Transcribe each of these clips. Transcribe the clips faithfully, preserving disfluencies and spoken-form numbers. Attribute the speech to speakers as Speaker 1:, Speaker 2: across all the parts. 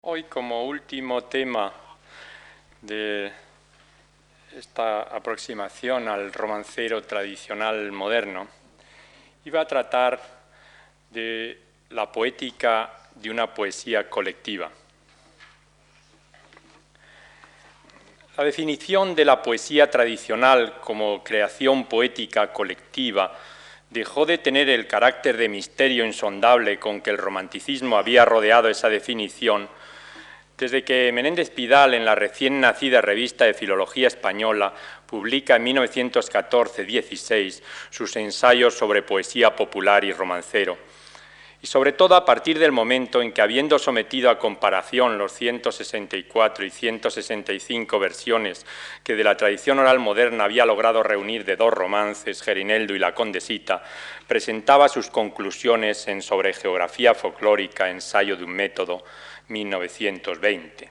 Speaker 1: Hoy, como último tema de esta aproximación al romancero tradicional moderno, iba a tratar de la poética de una poesía colectiva. La definición de la poesía tradicional como creación poética colectiva dejó de tener el carácter de misterio insondable con que el romanticismo había rodeado esa definición desde que Menéndez Pidal, en la recién nacida Revista de Filología Española, publica en mil novecientos catorce dieciséis sus ensayos sobre poesía popular y romancero. Y sobre todo a partir del momento en que, habiendo sometido a comparación los ciento sesenta y cuatro y ciento sesenta y cinco versiones que de la tradición oral moderna había logrado reunir de dos romances, Gerineldo y La Condesita, presentaba sus conclusiones en Sobre geografía folclórica, ensayo de un método, mil novecientos veinte.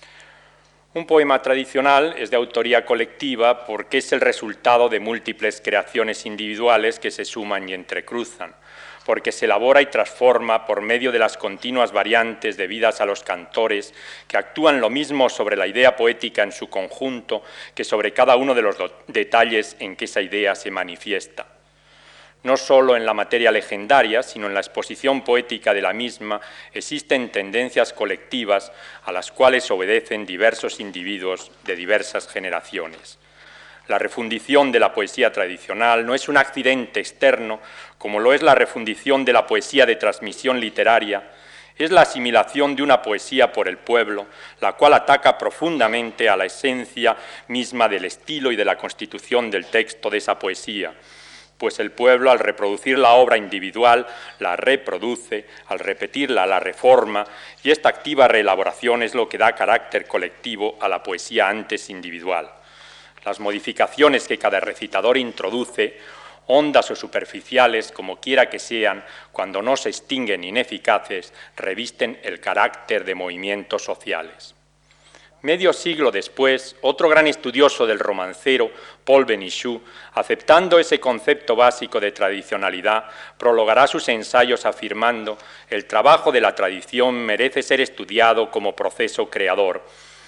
Speaker 1: Un poema tradicional es de autoría colectiva porque es el resultado de múltiples creaciones individuales que se suman y entrecruzan, porque se elabora y transforma por medio de las continuas variantes debidas a los cantores que actúan lo mismo sobre la idea poética en su conjunto que sobre cada uno de los detalles en que esa idea se manifiesta. No solo en la materia legendaria, sino en la exposición poética de la misma, existen tendencias colectivas a las cuales obedecen diversos individuos de diversas generaciones. La refundición de la poesía tradicional no es un accidente externo, como lo es la refundición de la poesía de transmisión literaria, es la asimilación de una poesía por el pueblo, la cual ataca profundamente a la esencia misma del estilo y de la constitución del texto de esa poesía, pues el pueblo, al reproducir la obra individual, la reproduce, al repetirla, la reforma, y esta activa reelaboración es lo que da carácter colectivo a la poesía antes individual. Las modificaciones que cada recitador introduce, hondas o superficiales, como quiera que sean, cuando no se extinguen ineficaces, revisten el carácter de movimientos sociales. Medio siglo después, otro gran estudioso del romancero, Paul Benichou, aceptando ese concepto básico de tradicionalidad, prologará sus ensayos afirmando: el trabajo de la tradición merece ser estudiado como proceso creador.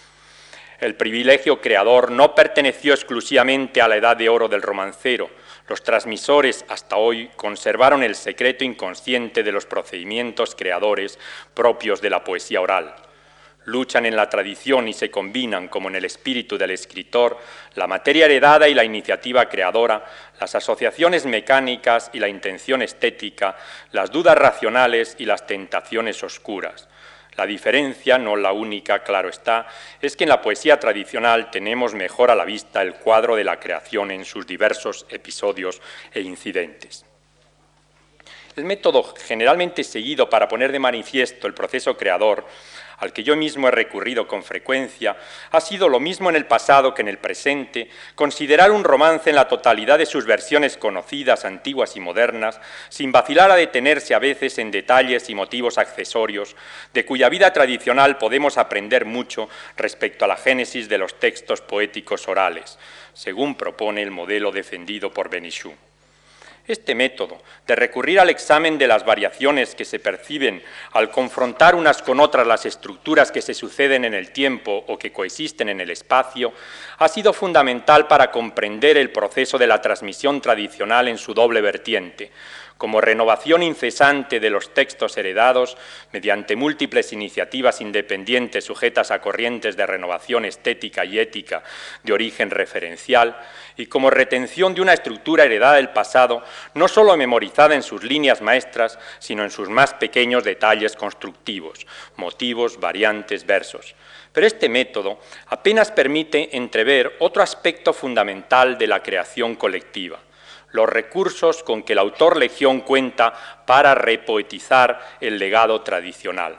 Speaker 1: El privilegio creador no perteneció exclusivamente a la edad de oro del romancero. Los transmisores hasta hoy conservaron el secreto inconsciente de los procedimientos creadores propios de la poesía oral. Luchan en la tradición y se combinan, como en el espíritu del escritor, la materia heredada y la iniciativa creadora, las asociaciones mecánicas y la intención estética, las dudas racionales y las tentaciones oscuras. La diferencia, no la única, claro está, es que en la poesía tradicional tenemos mejor a la vista el cuadro de la creación en sus diversos episodios e incidentes. El método generalmente seguido para poner de manifiesto el proceso creador, al que yo mismo he recurrido con frecuencia, ha sido lo mismo en el pasado que en el presente, considerar un romance en la totalidad de sus versiones conocidas, antiguas y modernas, sin vacilar a detenerse a veces en detalles y motivos accesorios, de cuya vida tradicional podemos aprender mucho respecto a la génesis de los textos poéticos orales, según propone el modelo defendido por Benichou. Este método de recurrir al examen de las variaciones que se perciben al confrontar unas con otras las estructuras que se suceden en el tiempo o que coexisten en el espacio ha sido fundamental para comprender el proceso de la transmisión tradicional en su doble vertiente, como renovación incesante de los textos heredados mediante múltiples iniciativas independientes sujetas a corrientes de renovación estética y ética de origen referencial, y como retención de una estructura heredada del pasado, no solo memorizada en sus líneas maestras, sino en sus más pequeños detalles constructivos, motivos, variantes, versos. Pero este método apenas permite entrever otro aspecto fundamental de la creación colectiva: los recursos con que el autor legión cuenta para repoetizar el legado tradicional.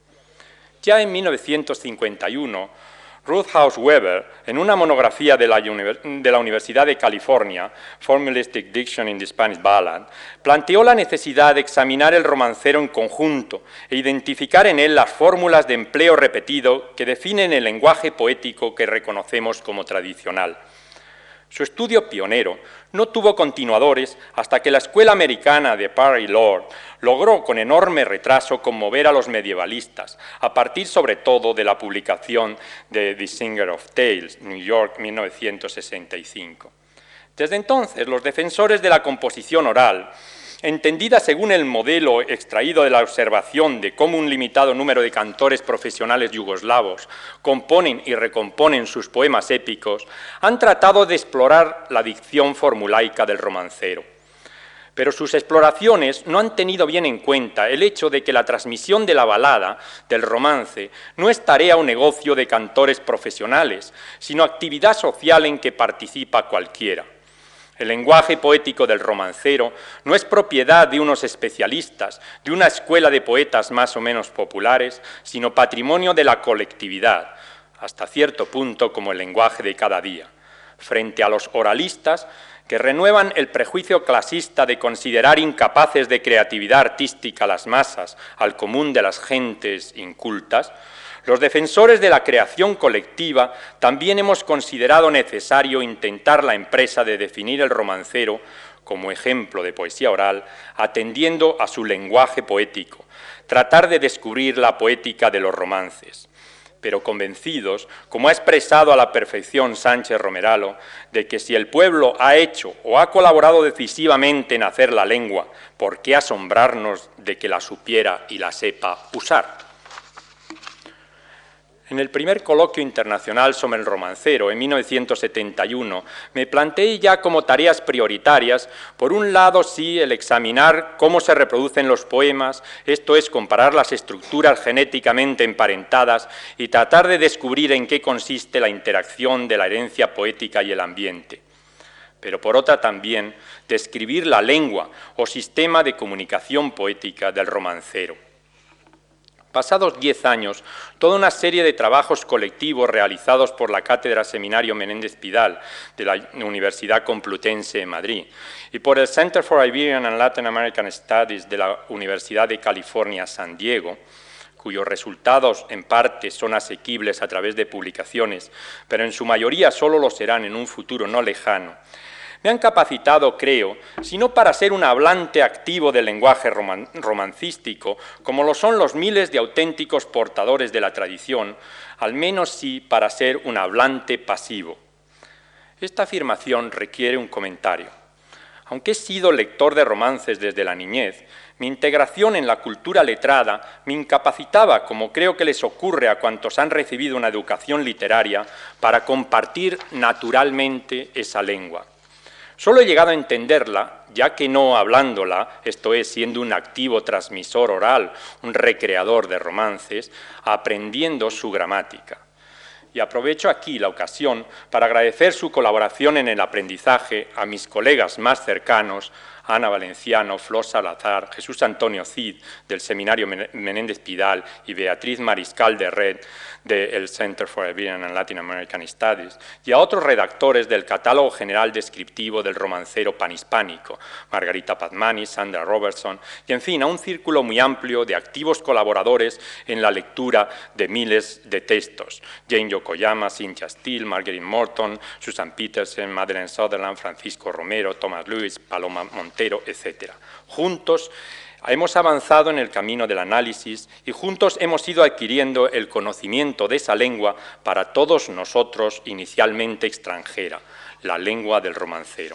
Speaker 1: Ya en mil novecientos cincuenta y uno, Ruth House Weber, en una monografía de la, de la Universidad de California, Formulistic Diction in the Spanish Ballad, planteó la necesidad de examinar el romancero en conjunto e identificar en él las fórmulas de empleo repetido que definen el lenguaje poético que reconocemos como tradicional. Su estudio pionero no tuvo continuadores hasta que la escuela americana de Parry Lord logró con enorme retraso conmover a los medievalistas, a partir sobre todo de la publicación de The Singer of Tales, New York, mil novecientos sesenta y cinco. Desde entonces, los defensores de la composición oral, entendida según el modelo extraído de la observación de cómo un limitado número de cantores profesionales yugoslavos componen y recomponen sus poemas épicos, han tratado de explorar la dicción formulaica del romancero. Pero sus exploraciones no han tenido bien en cuenta el hecho de que la transmisión de la balada, del romance, no es tarea o negocio de cantores profesionales, sino actividad social en que participa cualquiera. El lenguaje poético del romancero no es propiedad de unos especialistas, de una escuela de poetas más o menos populares, sino patrimonio de la colectividad, hasta cierto punto como el lenguaje de cada día. Frente a los oralistas, que renuevan el prejuicio clasista de considerar incapaces de creatividad artística a las masas, al común de las gentes incultas, los defensores de la creación colectiva también hemos considerado necesario intentar la empresa de definir el romancero como ejemplo de poesía oral, atendiendo a su lenguaje poético, tratar de descubrir la poética de los romances, pero convencidos, como ha expresado a la perfección Sánchez Romeralo, de que si el pueblo ha hecho o ha colaborado decisivamente en hacer la lengua, ¿por qué asombrarnos de que la supiera y la sepa usar? En el primer coloquio internacional sobre el romancero, en mil novecientos setenta y uno, me planteé ya como tareas prioritarias, por un lado, sí, el examinar cómo se reproducen los poemas, esto es, comparar las estructuras genéticamente emparentadas y tratar de descubrir en qué consiste la interacción de la herencia poética y el ambiente. Pero por otra también, describir la lengua o sistema de comunicación poética del romancero. Pasados diez años, toda una serie de trabajos colectivos realizados por la Cátedra Seminario Menéndez Pidal de la Universidad Complutense de Madrid y por el Center for Iberian and Latin American Studies de la Universidad de California, San Diego, cuyos resultados en parte son asequibles a través de publicaciones, pero en su mayoría solo lo serán en un futuro no lejano, me han capacitado, creo, sino para ser un hablante activo del lenguaje roman romancístico, como lo son los miles de auténticos portadores de la tradición, al menos sí para ser un hablante pasivo. Esta afirmación requiere un comentario. Aunque he sido lector de romances desde la niñez, mi integración en la cultura letrada me incapacitaba, como creo que les ocurre a cuantos han recibido una educación literaria, para compartir naturalmente esa lengua. Solo he llegado a entenderla, ya que no hablándola, esto es, siendo un activo transmisor oral, un recreador de romances, aprendiendo su gramática. Y aprovecho aquí la ocasión para agradecer su colaboración en el aprendizaje a mis colegas más cercanos, Ana Valenciano, Flor Salazar, Jesús Antonio Cid, del Seminario Menéndez Pidal, y Beatriz Mariscal de Red, del Center for Iberian and Latin American Studies, y a otros redactores del Catálogo General Descriptivo del Romancero Panhispánico, Margarita Padmani, Sandra Robertson, y en fin, a un círculo muy amplio de activos colaboradores en la lectura de miles de textos, Jane Yokoyama, Cynthia Steele, Marguerite Morton, Susan Petersen, Madeleine Sutherland, Francisco Romero, Thomas Lewis, Paloma Montero, etcétera. Juntos hemos avanzado en el camino del análisis y juntos hemos ido adquiriendo el conocimiento de esa lengua para todos nosotros inicialmente extranjera, la lengua del romancero.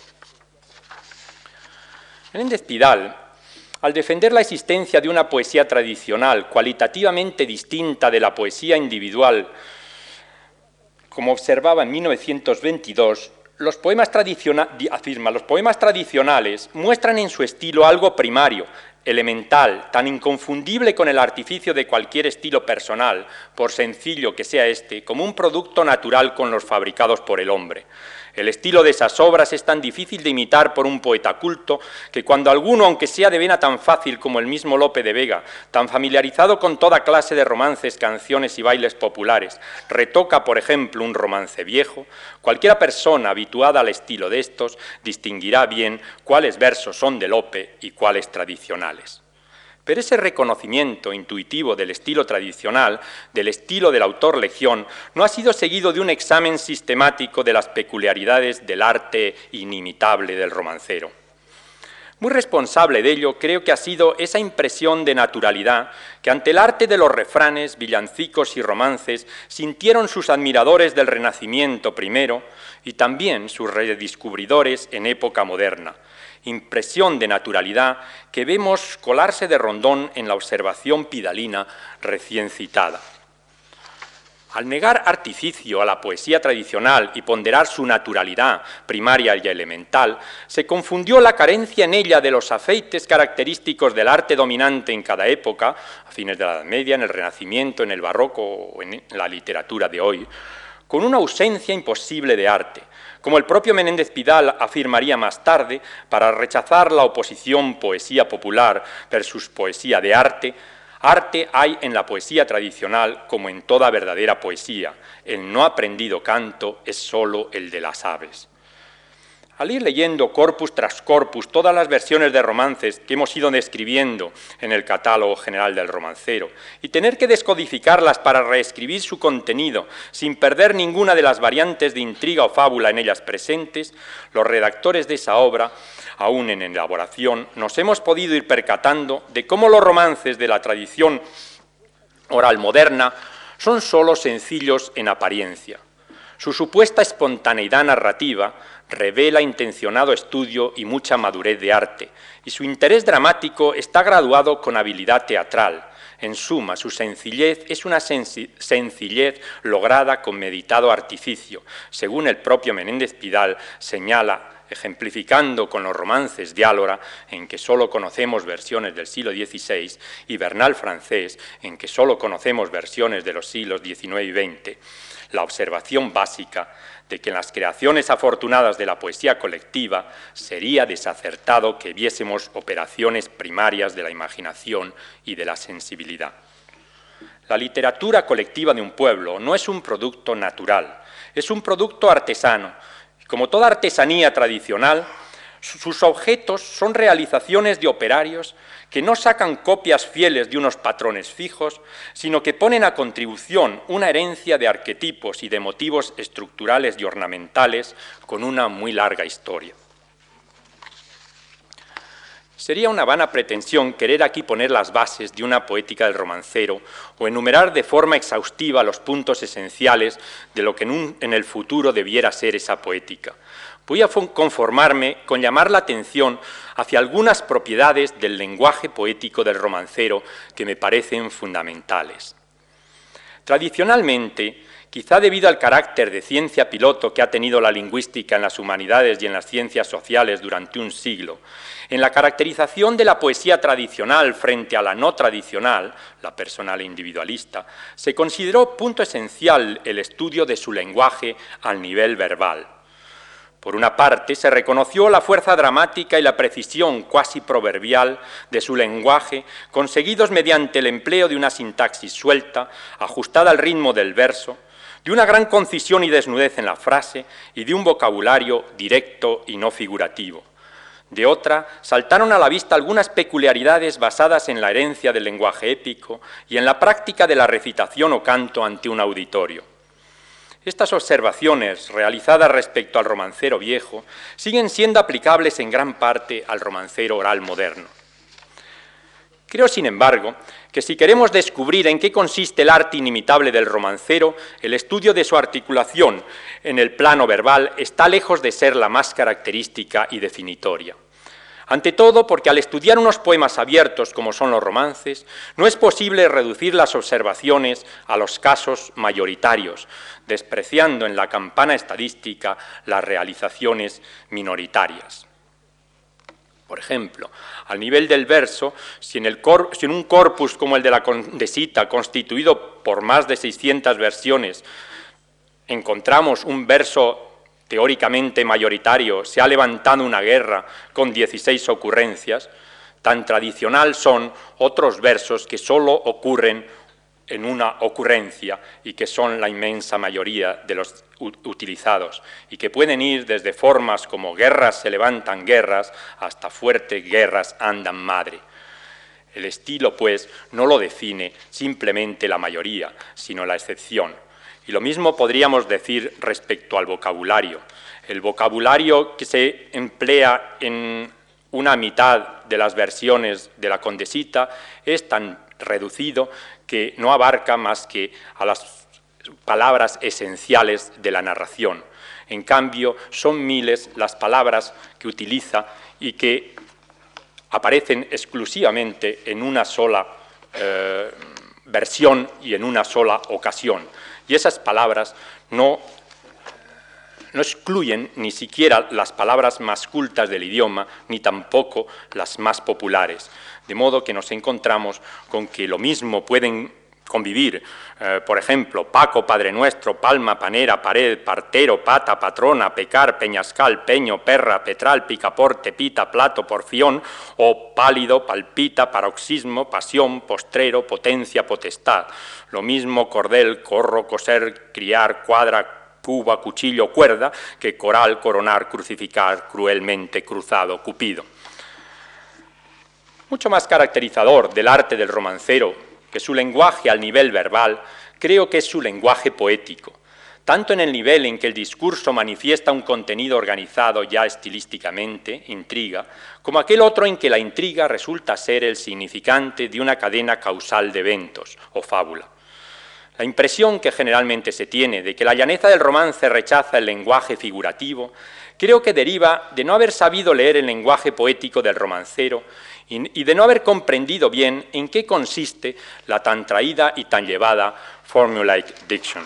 Speaker 1: Menéndez Pidal, al defender la existencia de una poesía tradicional cualitativamente distinta de la poesía individual, como observaba en mil novecientos veintidós, los poemas afirma, los poemas tradicionales muestran en su estilo algo primario, elemental, tan inconfundible con el artificio de cualquier estilo personal, por sencillo que sea este, como un producto natural con los fabricados por el hombre. El estilo de esas obras es tan difícil de imitar por un poeta culto que cuando alguno, aunque sea de vena tan fácil como el mismo Lope de Vega, tan familiarizado con toda clase de romances, canciones y bailes populares, retoca, por ejemplo, un romance viejo, cualquiera persona habituada al estilo de estos distinguirá bien cuáles versos son de Lope y cuáles tradicionales. Pero ese reconocimiento intuitivo del estilo tradicional, del estilo del autor legión, no ha sido seguido de un examen sistemático de las peculiaridades del arte inimitable del romancero. Muy responsable de ello creo que ha sido esa impresión de naturalidad que ante el arte de los refranes, villancicos y romances sintieron sus admiradores del Renacimiento primero y también sus redescubridores en época moderna. Impresión de naturalidad que vemos colarse de rondón en la observación pidalina recién citada. Al negar artificio a la poesía tradicional y ponderar su naturalidad primaria y elemental, se confundió la carencia en ella de los afeites característicos del arte dominante en cada época, a fines de la Edad Media, en el Renacimiento, en el Barroco o en la literatura de hoy, con una ausencia imposible de arte, como el propio Menéndez Pidal afirmaría más tarde, para rechazar la oposición poesía popular versus poesía de arte. Arte hay en la poesía tradicional como en toda verdadera poesía. El no aprendido canto es solo el de las aves. Al ir leyendo corpus tras corpus todas las versiones de romances que hemos ido describiendo en el catálogo general del romancero y tener que descodificarlas para reescribir su contenido sin perder ninguna de las variantes de intriga o fábula en ellas presentes, los redactores de esa obra, aún en elaboración, nos hemos podido ir percatando de cómo los romances de la tradición oral moderna son solo sencillos en apariencia. Su supuesta espontaneidad narrativa revela intencionado estudio y mucha madurez de arte, y su interés dramático está graduado con habilidad teatral. En suma, su sencillez es una sencillez lograda con meditado artificio, según el propio Menéndez Pidal señala, ejemplificando con los romances de Álora, en que solo conocemos versiones del siglo dieciséis, y Bernal francés, en que solo conocemos versiones de los siglos diecinueve y veinte, la observación básica de que en las creaciones afortunadas de la poesía colectiva sería desacertado que viésemos operaciones primarias de la imaginación y de la sensibilidad. La literatura colectiva de un pueblo no es un producto natural, es un producto artesano. Como toda artesanía tradicional, sus objetos son realizaciones de operarios que no sacan copias fieles de unos patrones fijos, sino que ponen a contribución una herencia de arquetipos y de motivos estructurales y ornamentales con una muy larga historia. Sería una vana pretensión querer aquí poner las bases de una poética del romancero o enumerar de forma exhaustiva los puntos esenciales de lo que en, un, en el futuro debiera ser esa poética. Voy a conformarme con llamar la atención hacia algunas propiedades del lenguaje poético del romancero que me parecen fundamentales. Tradicionalmente, quizá debido al carácter de ciencia piloto que ha tenido la lingüística en las humanidades y en las ciencias sociales durante un siglo, en la caracterización de la poesía tradicional frente a la no tradicional, la personal e individualista, se consideró punto esencial el estudio de su lenguaje al nivel verbal. Por una parte, se reconoció la fuerza dramática y la precisión cuasi proverbial de su lenguaje, conseguidos mediante el empleo de una sintaxis suelta, ajustada al ritmo del verso, de una gran concisión y desnudez en la frase y de un vocabulario directo y no figurativo. De otra, saltaron a la vista algunas peculiaridades basadas en la herencia del lenguaje épico y en la práctica de la recitación o canto ante un auditorio. Estas observaciones, realizadas respecto al romancero viejo, siguen siendo aplicables en gran parte al romancero oral moderno. Creo, sin embargo, que si queremos descubrir en qué consiste el arte inimitable del romancero, el estudio de su articulación en el plano verbal está lejos de ser la más característica y definitoria. Ante todo, porque al estudiar unos poemas abiertos como son los romances, no es posible reducir las observaciones a los casos mayoritarios, despreciando en la campana estadística las realizaciones minoritarias. Por ejemplo, al nivel del verso, si en, el cor, si en un corpus como el de la Condesita, constituido por más de seiscientas versiones, encontramos un verso teóricamente mayoritario, se ha levantado una guerra con dieciséis ocurrencias, tan tradicional son otros versos que solo ocurren en una ocurrencia y que son la inmensa mayoría de los utilizados y que pueden ir desde formas como guerras se levantan guerras hasta fuertes guerras andan madre. El estilo, pues, no lo define simplemente la mayoría, sino la excepción. Y lo mismo podríamos decir respecto al vocabulario. El vocabulario que se emplea en una mitad de las versiones de la Condesita es tan reducido que no abarca más que a las palabras esenciales de la narración. En cambio, son miles las palabras que utiliza y que aparecen exclusivamente en una sola eh, versión y en una sola ocasión. Y esas palabras no, no excluyen ni siquiera las palabras más cultas del idioma, ni tampoco las más populares. De modo que nos encontramos con que lo mismo pueden convivir, eh, por ejemplo, Paco, Padre Nuestro, Palma, Panera, Pared, Partero, Pata, Patrona, Pecar, Peñascal, Peño, Perra, Petral, Picaporte, Pita, Plato, Porfión, o Pálido, Palpita, Paroxismo, Pasión, Postrero, Potencia, Potestad. Lo mismo Cordel, Corro, Coser, Criar, Cuadra, Cuba, Cuchillo, Cuerda, que Coral, Coronar, Crucificar, Cruelmente, Cruzado, Cupido. Mucho más caracterizador del arte del romancero que su lenguaje al nivel verbal, creo que es su lenguaje poético, tanto en el nivel en que el discurso manifiesta un contenido organizado ya estilísticamente, intriga, como aquel otro en que la intriga resulta ser el significante de una cadena causal de eventos, o fábula. La impresión que generalmente se tiene de que la llaneza del romance rechaza el lenguaje figurativo, creo que deriva de no haber sabido leer el lenguaje poético del romancero y de no haber comprendido bien en qué consiste la tan traída y tan llevada formulaic diction.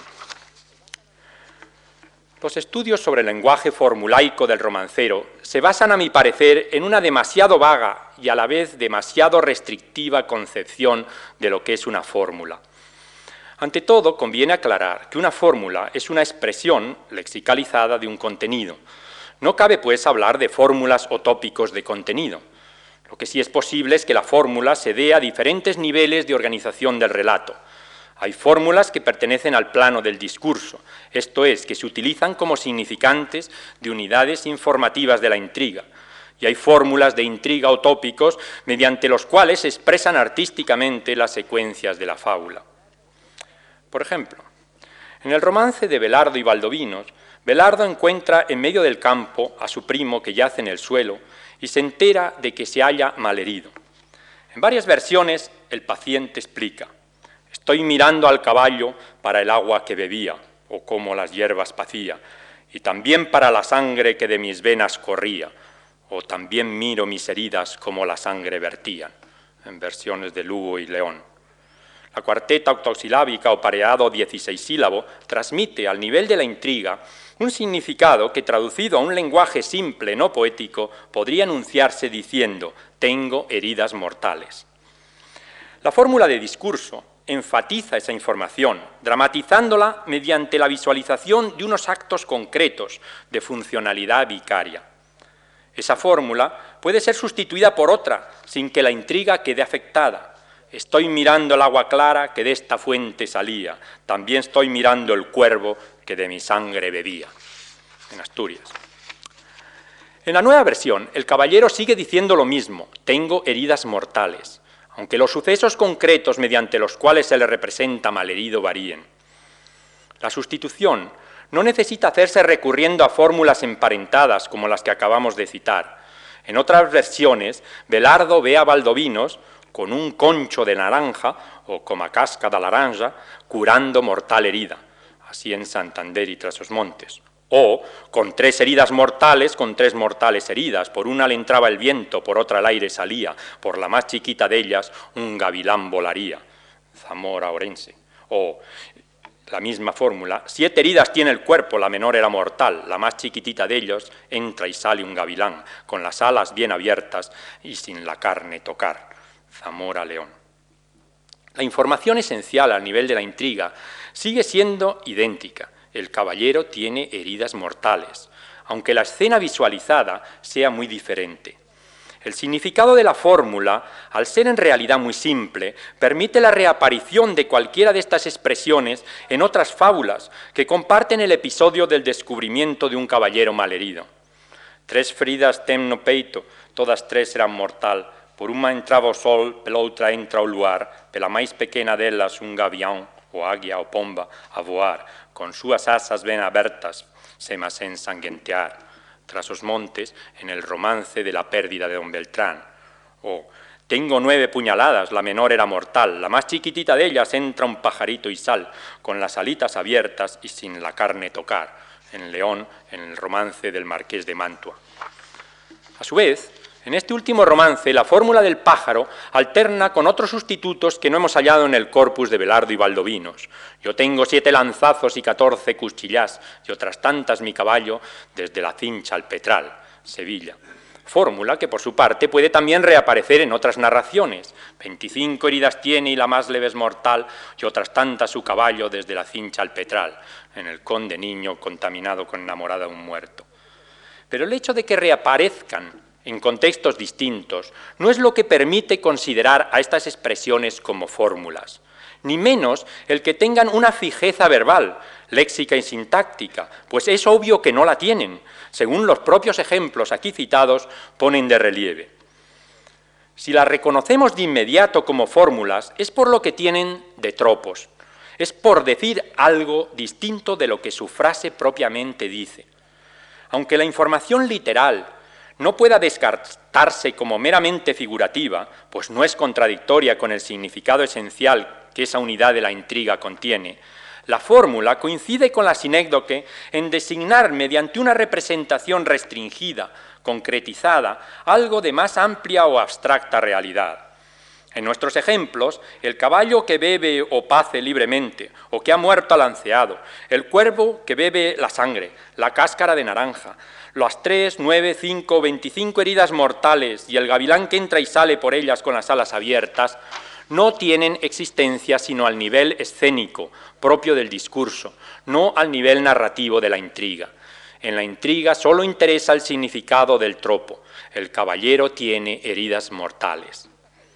Speaker 1: Los estudios sobre el lenguaje formulaico del romancero se basan, a mi parecer, en una demasiado vaga y a la vez demasiado restrictiva concepción de lo que es una fórmula. Ante todo, conviene aclarar que una fórmula es una expresión lexicalizada de un contenido. No cabe, pues, hablar de fórmulas o tópicos de contenido. Lo que sí es posible es que la fórmula se dé a diferentes niveles de organización del relato. Hay fórmulas que pertenecen al plano del discurso, esto es, que se utilizan como significantes de unidades informativas de la intriga. Y hay fórmulas de intriga o tópicos mediante los cuales se expresan artísticamente las secuencias de la fábula. Por ejemplo, en el romance de Belardo y Baldovinos, Belardo encuentra en medio del campo a su primo que yace en el suelo y se entera de que se halla malherido. En varias versiones, el paciente explica: estoy mirando al caballo para el agua que bebía, o como las hierbas pacía, y también para la sangre que de mis venas corría, o también miro mis heridas como la sangre vertían, en versiones de Lugo y León. La cuarteta octosilábica o pareado dieciseisílabo transmite al nivel de la intriga un significado que, traducido a un lenguaje simple, no poético, podría enunciarse diciendo: tengo heridas mortales. La fórmula de discurso enfatiza esa información, dramatizándola mediante la visualización de unos actos concretos de funcionalidad vicaria. Esa fórmula puede ser sustituida por otra, sin que la intriga quede afectada. Estoy mirando el agua clara que de esta fuente salía, también estoy mirando el cuervo que de mi sangre bebía, en Asturias. En la nueva versión, el caballero sigue diciendo lo mismo: tengo heridas mortales, aunque los sucesos concretos mediante los cuales se le representa malherido varíen. La sustitución no necesita hacerse recurriendo a fórmulas emparentadas como las que acabamos de citar. En otras versiones, Belardo ve a Baldovinos con un concho de naranja, o como casca de laranja, curando mortal herida, así en Santander y Trasosmontes. O con tres heridas mortales, con tres mortales heridas, por una le entraba el viento, por otra el aire salía, por la más chiquita de ellas un gavilán volaría, Zamora Orense. O la misma fórmula: siete heridas tiene el cuerpo, la menor era mortal, la más chiquitita de ellos entra y sale un gavilán, con las alas bien abiertas y sin la carne tocar, Zamora León. La información esencial al nivel de la intriga sigue siendo idéntica. El caballero tiene heridas mortales, aunque la escena visualizada sea muy diferente. El significado de la fórmula, al ser en realidad muy simple, permite la reaparición de cualquiera de estas expresiones en otras fábulas que comparten el episodio del descubrimiento de un caballero malherido. Tres feridas ten no peito, todas tres eran mortal, por uma entrava o sol, pela outra entra o luar, pela máis pequena delas un gavião, o águia ou pomba, a voar, con súas asas ben abertas, sema sen sanguentear, tras os montes, en el romance de la pérdida de don Beltrán. O, tengo nueve puñaladas, la menor era mortal, la más chiquitita de ellas entra un pajarito y sal, con las alitas abiertas y sin la carne tocar, en León, en el romance del Marqués de Mantua. A su vez, en este último romance, la fórmula del pájaro alterna con otros sustitutos que no hemos hallado en el corpus de Belardo y Valdovinos. Yo tengo siete lanzazos y catorce cuchillás, y otras tantas mi caballo, desde la Cincha al Petral, Sevilla. Fórmula que, por su parte, puede también reaparecer en otras narraciones. veinticinco heridas tiene y la más leve es mortal, y otras tantas su caballo desde la Cincha al Petral, en el conde niño contaminado con enamorada de un muerto. Pero el hecho de que reaparezcan en contextos distintos, no es lo que permite considerar a estas expresiones como fórmulas, ni menos el que tengan una fijeza verbal, léxica y sintáctica, pues es obvio que no la tienen, según los propios ejemplos aquí citados ponen de relieve. Si las reconocemos de inmediato como fórmulas, es por lo que tienen de tropos, es por decir algo distinto de lo que su frase propiamente dice. Aunque la información literal no pueda descartarse como meramente figurativa, pues no es contradictoria con el significado esencial que esa unidad de la intriga contiene, la fórmula coincide con la sinécdoque en designar mediante una representación restringida, concretizada, algo de más amplia o abstracta realidad. En nuestros ejemplos, el caballo que bebe o pace libremente, o que ha muerto alanceado, el cuervo que bebe la sangre, la cáscara de naranja, las tres, nueve, cinco, veinticinco heridas mortales y el gavilán que entra y sale por ellas con las alas abiertas, no tienen existencia sino al nivel escénico, propio del discurso, no al nivel narrativo de la intriga. En la intriga solo interesa el significado del tropo. El caballero tiene heridas mortales.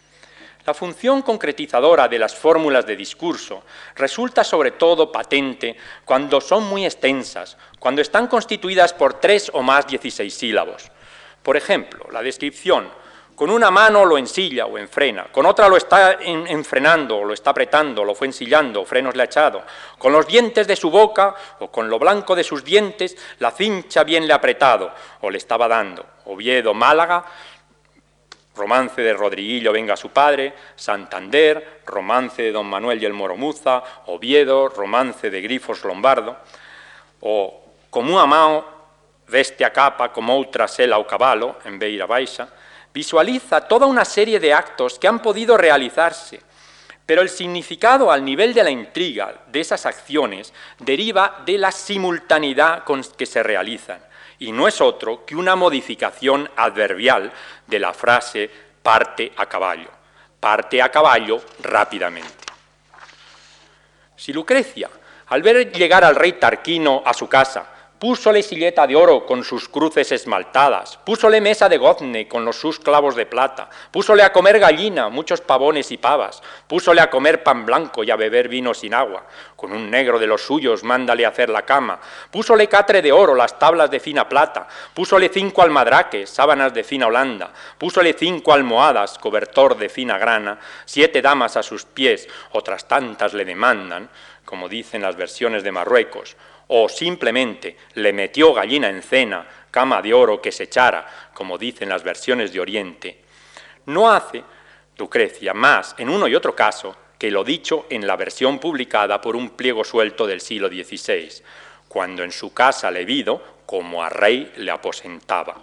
Speaker 1: La función concretizadora de las fórmulas de discurso resulta sobre todo patente cuando son muy extensas, cuando están constituidas por tres o más dieciséis sílabos. Por ejemplo, la descripción: con una mano lo ensilla o enfrena, con otra lo está en, enfrenando o lo está apretando, lo fue ensillando, frenos le ha echado, con los dientes de su boca o con lo blanco de sus dientes, la cincha bien le ha apretado o le estaba dando. Oviedo, Málaga, romance de Rodriguillo, venga su padre, Santander, romance de Don Manuel y el Moromuza, Oviedo, romance de Grifos Lombardo, o como unha mao veste a capa como outra sela ao cabalo, en Beira Baixa, visualiza toda una serie de actos que han podido realizarse, pero el significado al nivel de la intriga de esas acciones deriva de la simultaneidad con que se realizan, y no es otro que una modificación adverbial de la frase parte a caballo, parte a caballo rápidamente. Si Lucrecia, al ver llegar al rey Tarquino a su casa, púsole silleta de oro con sus cruces esmaltadas, púsole mesa de gozne con los sus clavos de plata, púsole a comer gallina, muchos pavones y pavas, púsole a comer pan blanco y a beber vino sin agua, con un negro de los suyos mándale hacer la cama, púsole catre de oro, las tablas de fina plata, púsole cinco almadraques, sábanas de fina holanda, púsole cinco almohadas, cobertor de fina grana, siete damas a sus pies, otras tantas le demandan, como dicen las versiones de Marruecos, o simplemente le metió gallina en cena, cama de oro que se echara, como dicen las versiones de Oriente, no hace Lucrecia más en uno y otro caso que lo dicho en la versión publicada por un pliego suelto del siglo dieciséis, cuando en su casa Levido, como a rey, le aposentaba.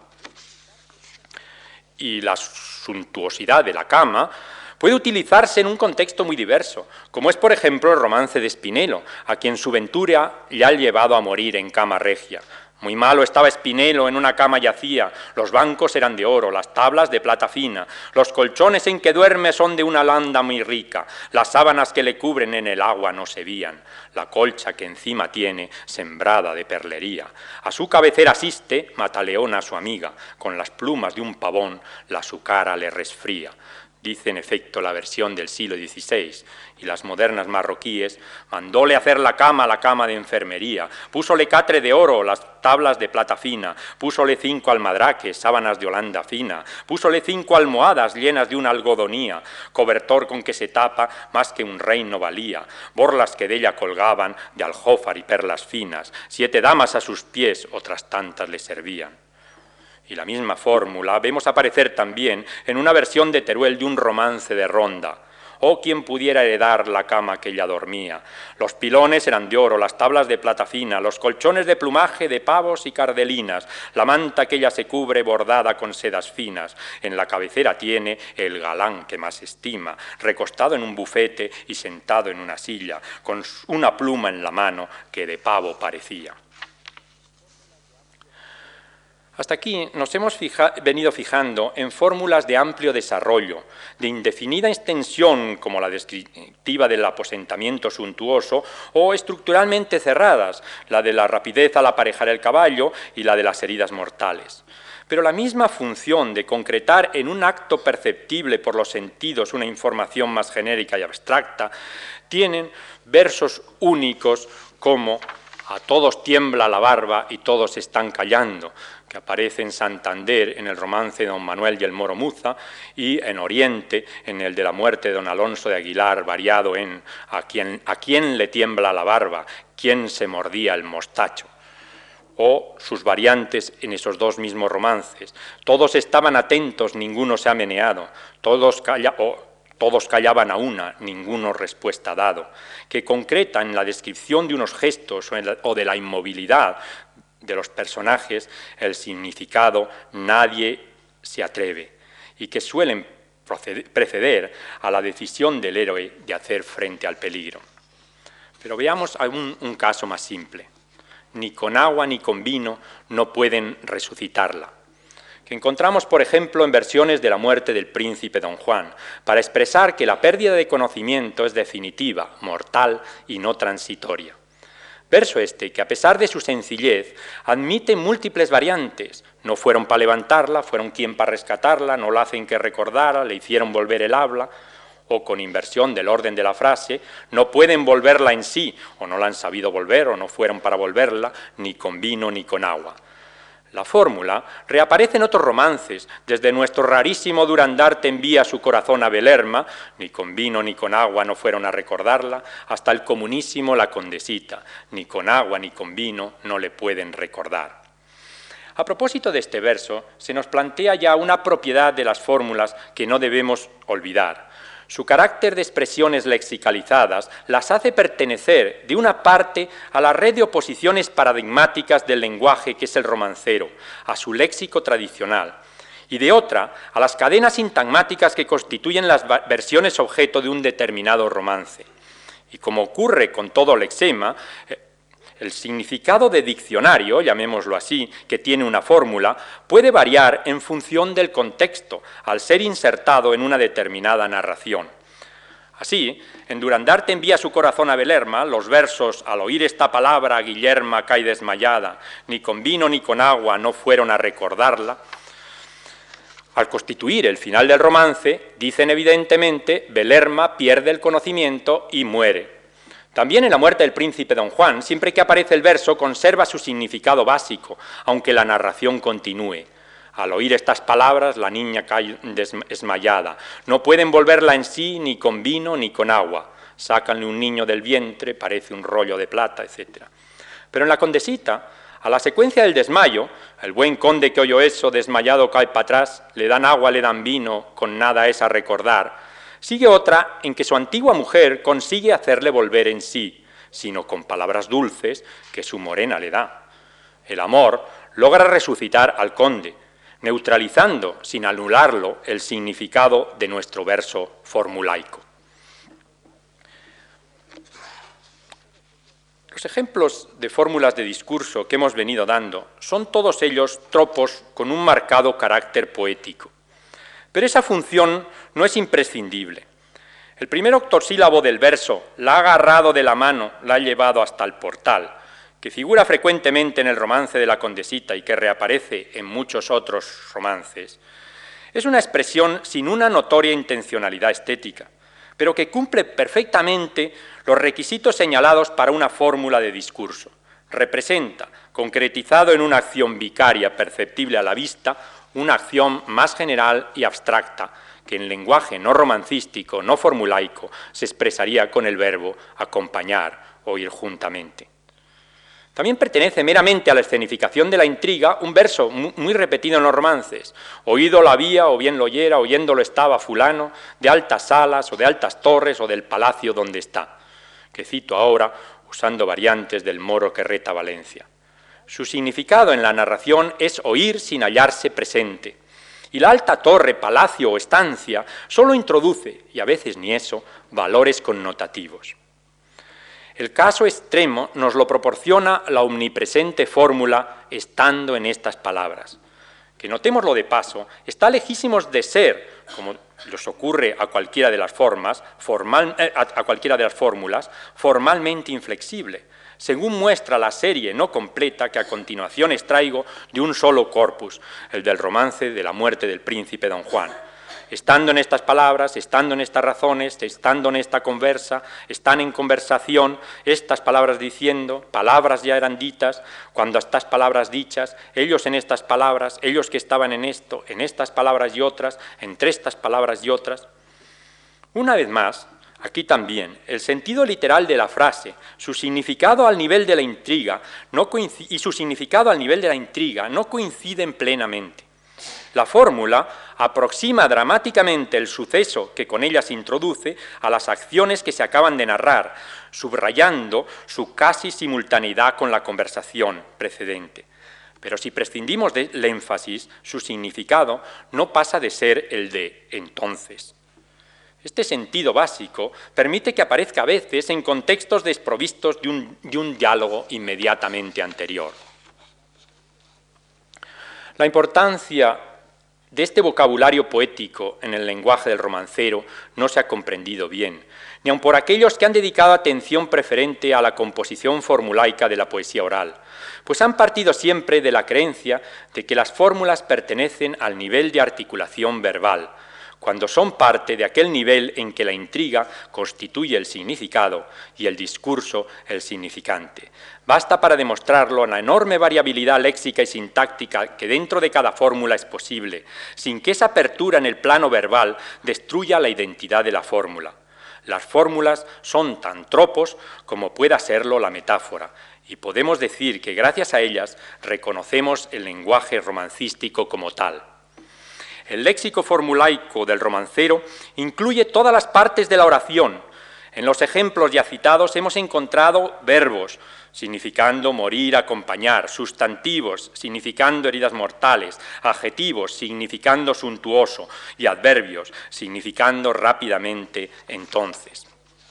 Speaker 1: Y la suntuosidad de la cama puede utilizarse en un contexto muy diverso, como es, por ejemplo, el romance de Spinello, a quien su ventura le ha llevado a morir en cama regia. Muy malo estaba Spinello, en una cama yacía, los bancos eran de oro, las tablas de plata fina, los colchones en que duerme son de una landa muy rica, las sábanas que le cubren en el agua no se vían, la colcha que encima tiene sembrada de perlería. A su cabecera asiste Mataleona, su amiga, con las plumas de un pavón, la su cara le resfría. dice en efecto la versión del siglo dieciséis, y las modernas marroquíes, mandóle hacer la cama, la cama de enfermería, púsole catre de oro, las tablas de plata fina, púsole cinco almadraques, sábanas de holanda fina, púsole cinco almohadas llenas de una algodonía, cobertor con que se tapa más que un rey no valía, borlas que de ella colgaban de aljófar y perlas finas, siete damas a sus pies, otras tantas le servían. Y la misma fórmula vemos aparecer también en una versión de Teruel de un romance de Ronda. Oh, quien pudiera heredar la cama que ella dormía. Los pilones eran de oro, las tablas de plata fina, los colchones de plumaje de pavos y cardelinas, la manta que ella se cubre bordada con sedas finas. En la cabecera tiene el galán que más estima, recostado en un bufete y sentado en una silla, con una pluma en la mano que de pavo parecía. Hasta aquí nos hemos fija, venido fijando en fórmulas de amplio desarrollo, de indefinida extensión, como la descriptiva del aposentamiento suntuoso, o estructuralmente cerradas, la de la rapidez al aparejar el caballo y la de las heridas mortales. Pero la misma función de concretar en un acto perceptible por los sentidos una información más genérica y abstracta, tienen versos únicos como «A todos tiembla la barba y todos están callando», que aparece en Santander en el romance de Don Manuel y el Moro Muza, y en Oriente en el de la muerte de Don Alonso de Aguilar, variado en «A quién, a quién le tiembla la barba, quién se mordía el mostacho», o sus variantes en esos dos mismos romances. «Todos estaban atentos, ninguno se ha meneado», todos calla, o, todos callaban a una, ninguno respuesta dado, que concreta en la descripción de unos gestos o de la inmovilidad de los personajes el significado «nadie se atreve», y que suelen preceder a la decisión del héroe de hacer frente al peligro. Pero veamos un, un caso más simple. Ni con agua ni con vino no pueden resucitarla, que encontramos, por ejemplo, en versiones de la muerte del príncipe Don Juan, para expresar que la pérdida de conocimiento es definitiva, mortal y no transitoria. Verso este que, a pesar de su sencillez, admite múltiples variantes. No fueron para levantarla, fueron quien para rescatarla, no la hacen que recordara, le hicieron volver el habla, o con inversión del orden de la frase, no pueden volverla en sí, o no la han sabido volver, o no fueron para volverla, ni con vino ni con agua. La fórmula reaparece en otros romances, desde nuestro rarísimo Durandarte envía su corazón a Belerma, ni con vino ni con agua no fueron a recordarla, hasta el comunísimo La Condesita, ni con agua ni con vino no le pueden recordar. A propósito de este verso, se nos plantea ya una propiedad de las fórmulas que no debemos olvidar. Su carácter de expresiones lexicalizadas las hace pertenecer, de una parte, a la red de oposiciones paradigmáticas del lenguaje que es el romancero, a su léxico tradicional, y de otra, a las cadenas sintagmáticas que constituyen las versiones objeto de un determinado romance. Y como ocurre con todo lexema, el significado de diccionario, llamémoslo así, que tiene una fórmula, puede variar en función del contexto, al ser insertado en una determinada narración. Así, en Durandarte envía su corazón a Belerma, los versos «Al oír esta palabra, Guillerma cae desmayada, ni con vino ni con agua no fueron a recordarla», al constituir el final del romance, dicen evidentemente «Belerma pierde el conocimiento y muere». También en la muerte del príncipe Don Juan, siempre que aparece el verso, conserva su significado básico, aunque la narración continúe. Al oír estas palabras, la niña cae desmayada. No pueden volverla en sí ni con vino ni con agua. Sácanle un niño del vientre, parece un rollo de plata, etcétera. Pero en La Condesita, a la secuencia del desmayo, el buen conde que oyó eso, desmayado cae para atrás, le dan agua, le dan vino, con nada es a recordar. Sigue otra en que su antigua mujer consigue hacerle volver en sí, sino con palabras dulces que su morena le da. El amor logra resucitar al conde, neutralizando, sin anularlo, el significado de nuestro verso formulaico. Los ejemplos de fórmulas de discurso que hemos venido dando son todos ellos tropos con un marcado carácter poético. Pero esa función no es imprescindible. El primer octosílabo del verso, la ha agarrado de la mano, la ha llevado hasta el portal, que figura frecuentemente en el romance de La Condesita y que reaparece en muchos otros romances, Es una expresión sin una notoria intencionalidad estética, pero que cumple perfectamente los requisitos señalados para una fórmula de discurso. Representa, concretizado en una acción vicaria perceptible a la vista, una acción más general y abstracta, que en lenguaje no romancístico, no formulaico, se expresaría con el verbo acompañar o ir juntamente. También pertenece meramente a la escenificación de la intriga un verso muy repetido en los romances: oído lo había, o bien lo oyera, oyéndolo estaba fulano, de altas salas o de altas torres o del palacio donde está, que cito ahora usando variantes del moro que reta Valencia. Su significado en la narración es oír sin hallarse presente, y la alta torre, palacio o estancia solo introduce, y a veces ni eso, valores connotativos. El caso extremo nos lo proporciona la omnipresente fórmula estando en estas palabras, que, notémoslo de paso, está lejísimos de ser, como les ocurre a cualquiera de las formas, formal, eh, a, a cualquiera de las fórmulas, formalmente inflexible, según muestra la serie no completa que a continuación extraigo de un solo corpus, el del romance de la muerte del príncipe Don Juan. Estando en estas palabras, estando en estas razones, estando en esta conversa, están en conversación, estas palabras diciendo, palabras ya eran ditas, cuando estas palabras dichas, ellos en estas palabras, ellos que estaban en esto, en estas palabras y otras, entre estas palabras y otras. Una vez más, aquí también, el sentido literal de la frase, su significado al nivel de la intriga, no coincide, y su significado al nivel de la intriga no coinciden plenamente. La fórmula aproxima dramáticamente el suceso que con ella se introduce a las acciones que se acaban de narrar, subrayando su casi simultaneidad con la conversación precedente. Pero si prescindimos del énfasis, su significado no pasa de ser el de entonces. Este sentido básico permite que aparezca a veces en contextos desprovistos de un, de un diálogo inmediatamente anterior. La importancia de este vocabulario poético en el lenguaje del romancero no se ha comprendido bien, ni aun por aquellos que han dedicado atención preferente a la composición formulaica de la poesía oral, pues han partido siempre de la creencia de que las fórmulas pertenecen al nivel de articulación verbal, cuando son parte de aquel nivel en que la intriga constituye el significado y el discurso el significante. Basta para demostrarlo la enorme variabilidad léxica y sintáctica que dentro de cada fórmula es posible, sin que esa apertura en el plano verbal destruya la identidad de la fórmula. Las fórmulas son tan tropos como pueda serlo la metáfora, y podemos decir que gracias a ellas reconocemos el lenguaje romancístico como tal. El léxico formulaico del romancero incluye todas las partes de la oración. En los ejemplos ya citados hemos encontrado verbos, significando morir, acompañar, sustantivos, significando heridas mortales, adjetivos, significando suntuoso, y adverbios, significando rápidamente entonces.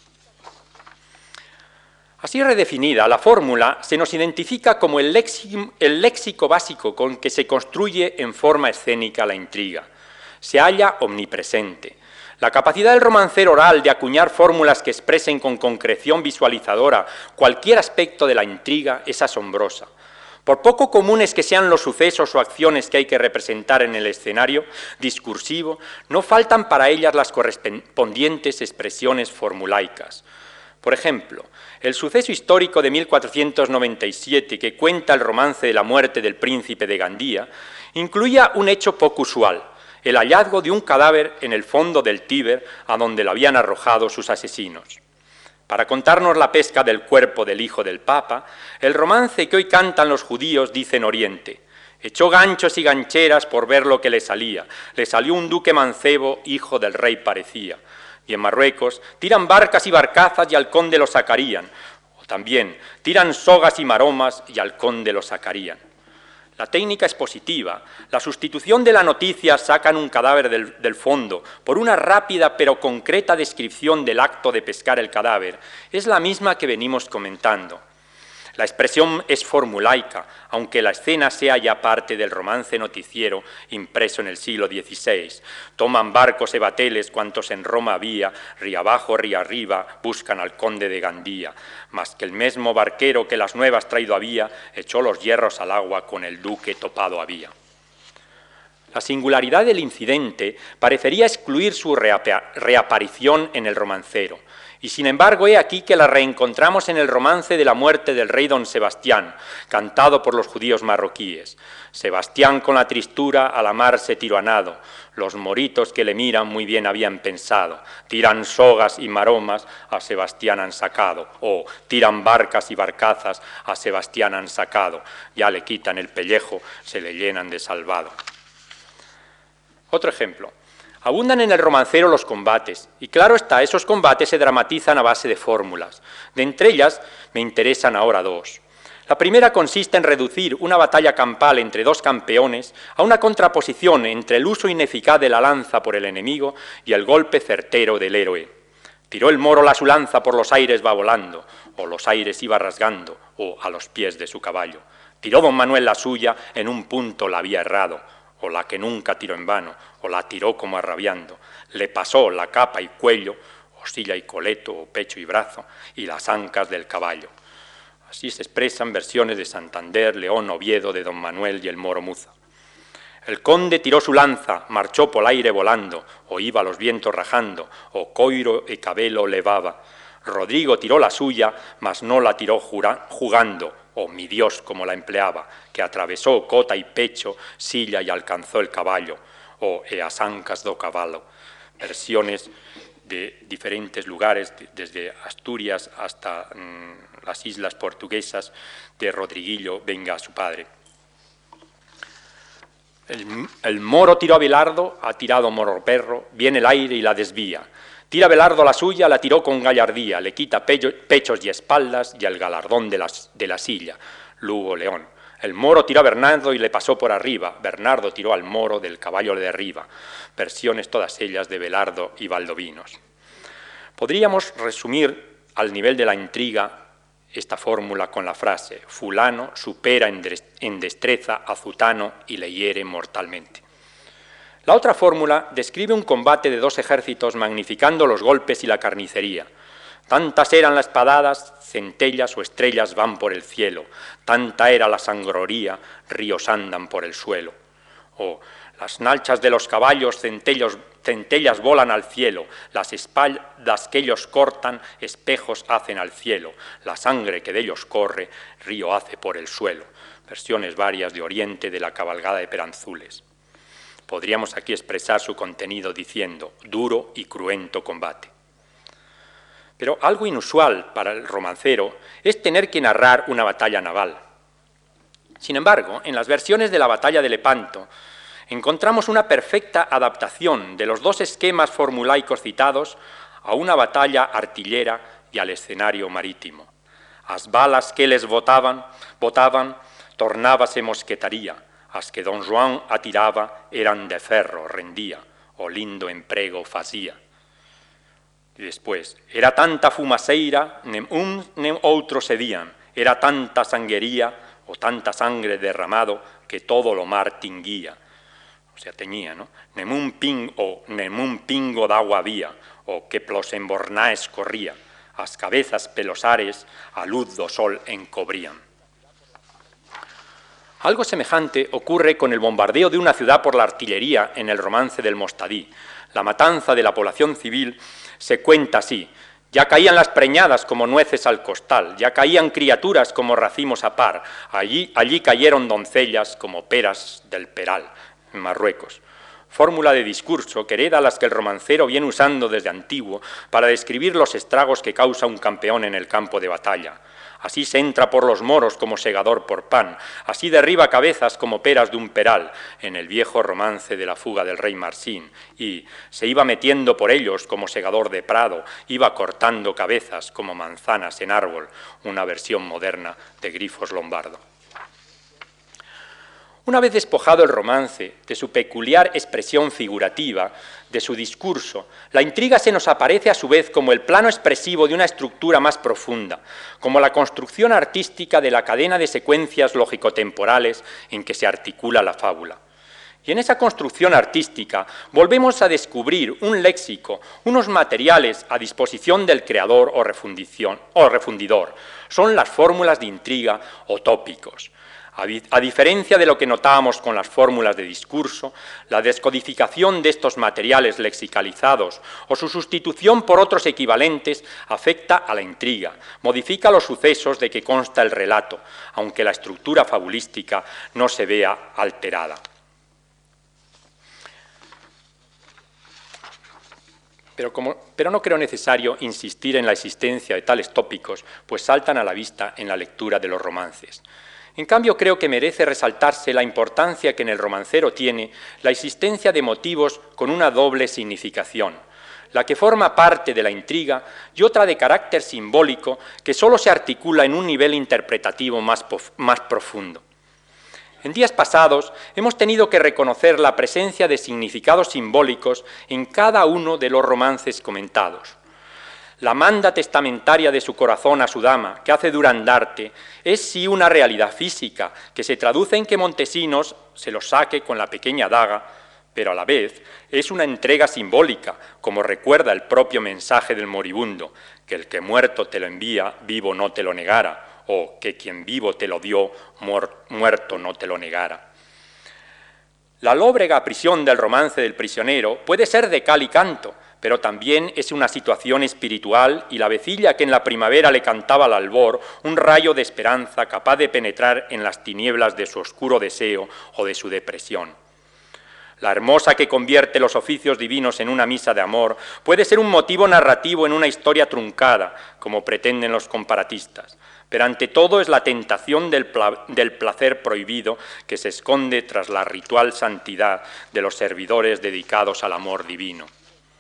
Speaker 1: Así redefinida, la fórmula se nos identifica como el léxico, el léxico básico con que se construye en forma escénica la intriga. Se halla omnipresente. La capacidad del romancero oral de acuñar fórmulas que expresen con concreción visualizadora cualquier aspecto de la intriga es asombrosa. Por poco comunes que sean los sucesos o acciones que hay que representar en el escenario discursivo, no faltan para ellas las correspondientes expresiones formulaicas. Por ejemplo, el suceso histórico de mil cuatrocientos noventa y siete que cuenta el romance de la muerte del príncipe de Gandía incluía un hecho poco usual, el hallazgo de un cadáver en el fondo del Tíber a donde lo habían arrojado sus asesinos. Para contarnos la pesca del cuerpo del hijo del Papa, el romance que hoy cantan los judíos dice en Oriente: echó ganchos y gancheras por ver lo que le salía, le salió un duque mancebo, hijo del rey parecía. Y en Marruecos tiran barcas y barcazas y al conde lo sacarían, o también tiran sogas y maromas y al conde lo sacarían. La técnica es positiva. La sustitución de la noticia sacan un cadáver del, del fondo por una rápida pero concreta descripción del acto de pescar el cadáver. Es la misma que venimos comentando. La expresión es formulaica, aunque la escena sea ya parte del romance noticiero impreso en el siglo dieciséis. Toman barcos e bateles cuantos en Roma había, ría abajo, ría arriba, buscan al conde de Gandía. Mas que el mesmo barquero que las nuevas traído había, echó los hierros al agua con el duque topado había. La singularidad del incidente parecería excluir su reapa- reaparición en el romancero, y sin embargo he aquí que la reencontramos en el romance de la muerte del rey don Sebastián, cantado por los judíos marroquíes. Sebastián con la tristura a la mar se tiró a nado, los moritos que le miran muy bien habían pensado, tiran sogas y maromas, a Sebastián han sacado, o tiran barcas y barcazas, a Sebastián han sacado, ya le quitan el pellejo, se le llenan de salvado. Otro ejemplo. Abundan en el romancero los combates, y claro está, esos combates se dramatizan a base de fórmulas. De entre ellas me interesan ahora dos. La primera consiste en reducir una batalla campal entre dos campeones a una contraposición entre el uso ineficaz de la lanza por el enemigo y el golpe certero del héroe. Tiró el moro la su lanza, por los aires va volando, o los aires iba rasgando, o a los pies de su caballo. Tiró don Manuel la suya, en un punto la había errado, o la que nunca tiró en vano, o la tiró como arrabiando. Le pasó la capa y cuello, o silla y coleto, o pecho y brazo, y las ancas del caballo. Así se expresan versiones de Santander, León, Oviedo, de don Manuel y el moro Muza. El conde tiró su lanza, marchó por aire volando, o iba los vientos rajando, o coiro y cabelo levaba. Rodrigo tiró la suya, mas no la tiró jura, jugando, o mi Dios como la empleaba, que atravesó cota y pecho, silla y alcanzó el caballo, o e as ancas do caballo. Versiones de diferentes lugares, desde Asturias hasta mmm, las islas portuguesas, de Rodriguillo, venga a su padre. El, el moro tiró a Belardo, ha tirado moro perro, viene el aire y la desvía. Tira Belardo la suya, la tiró con gallardía, le quita pello, pechos y espaldas y el galardón de la, de la silla. Lugo León. El moro tiró a Bernardo y le pasó por arriba. Bernardo tiró al moro del caballo de arriba. Versiones todas ellas de Belardo y Valdovinos. Podríamos resumir al nivel de la intriga esta fórmula con la frase: fulano supera en destreza a zutano y le hiere mortalmente. La otra fórmula describe un combate de dos ejércitos magnificando los golpes y la carnicería. Tantas eran las espadadas, centellas o estrellas van por el cielo. Tanta era la sangroría, ríos andan por el suelo. O las nalchas de los caballos, centellos, centellas volan al cielo. Las espaldas que ellos cortan, espejos hacen al cielo. La sangre que de ellos corre, río hace por el suelo. Versiones varias de Oriente de la cabalgada de Peranzules. Podríamos aquí expresar su contenido diciendo: duro y cruento combate. Pero algo inusual para el romancero es tener que narrar una batalla naval. Sin embargo, en las versiones de la batalla de Lepanto encontramos una perfecta adaptación de los dos esquemas formulaicos citados a una batalla artillera y al escenario marítimo. As balas que les botaban, botaban, tornábase mosquetaría, as que don Juan atiraba eran de ferro, rendía, o lindo emprego facía. Y después, era tanta fumaceira, nem un nem outro sedían, era tanta sanguería o tanta sangre derramado que todo lo mar tinguía. O sea, teñía, ¿no? Nem un ping o nem un pingo d'agua había, o que plos embornaes corría, as cabezas pelosares a luz do sol encobrían. Algo semejante ocurre con el bombardeo de una ciudad por la artillería en el romance del Mostadí. La matanza de la población civil se cuenta así: ya caían las preñadas como nueces al costal, ya caían criaturas como racimos a par, allí, allí cayeron doncellas como peras del peral, en Marruecos. Fórmula de discurso que hereda las que el romancero viene usando desde antiguo para describir los estragos que causa un campeón en el campo de batalla. Así se entra por los moros como segador por pan, así derriba cabezas como peras de un peral, en el viejo romance de la fuga del rey Marsín, y se iba metiendo por ellos como segador de prado, iba cortando cabezas como manzanas en árbol, una versión moderna de Grifos Lombardo. Una vez despojado el romance de su peculiar expresión figurativa, de su discurso, la intriga se nos aparece a su vez como el plano expresivo de una estructura más profunda, como la construcción artística de la cadena de secuencias lógico-temporales en que se articula la fábula. Y en esa construcción artística volvemos a descubrir un léxico, unos materiales a disposición del creador o, refundición, o refundidor. Son las fórmulas de intriga o tópicos. A diferencia de lo que notábamos con las fórmulas de discurso, la descodificación de estos materiales lexicalizados o su sustitución por otros equivalentes afecta a la intriga, modifica los sucesos de que consta el relato, aunque la estructura fabulística no se vea alterada. Pero, como, pero no creo necesario insistir en la existencia de tales tópicos, pues saltan a la vista en la lectura de los romances. En cambio, creo que merece resaltarse la importancia que en el romancero tiene la existencia de motivos con una doble significación, la que forma parte de la intriga y otra de carácter simbólico que solo se articula en un nivel interpretativo más, más profundo. En días pasados hemos tenido que reconocer la presencia de significados simbólicos en cada uno de los romances comentados. La manda testamentaria de su corazón a su dama, que hace Durandarte, es sí una realidad física, que se traduce en que Montesinos se lo saque con la pequeña daga, pero a la vez es una entrega simbólica, como recuerda el propio mensaje del moribundo, que el que muerto te lo envía, vivo no te lo negara, o que quien vivo te lo dio, muerto no te lo negara. La lóbrega prisión del romance del prisionero puede ser de cal y canto, pero también es una situación espiritual y la vecilla que en la primavera le cantaba al albor un rayo de esperanza capaz de penetrar en las tinieblas de su oscuro deseo o de su depresión. La hermosa que convierte los oficios divinos en una misa de amor puede ser un motivo narrativo en una historia truncada, como pretenden los comparatistas, pero ante todo es la tentación del, pla- del placer prohibido que se esconde tras la ritual santidad de los servidores dedicados al amor divino.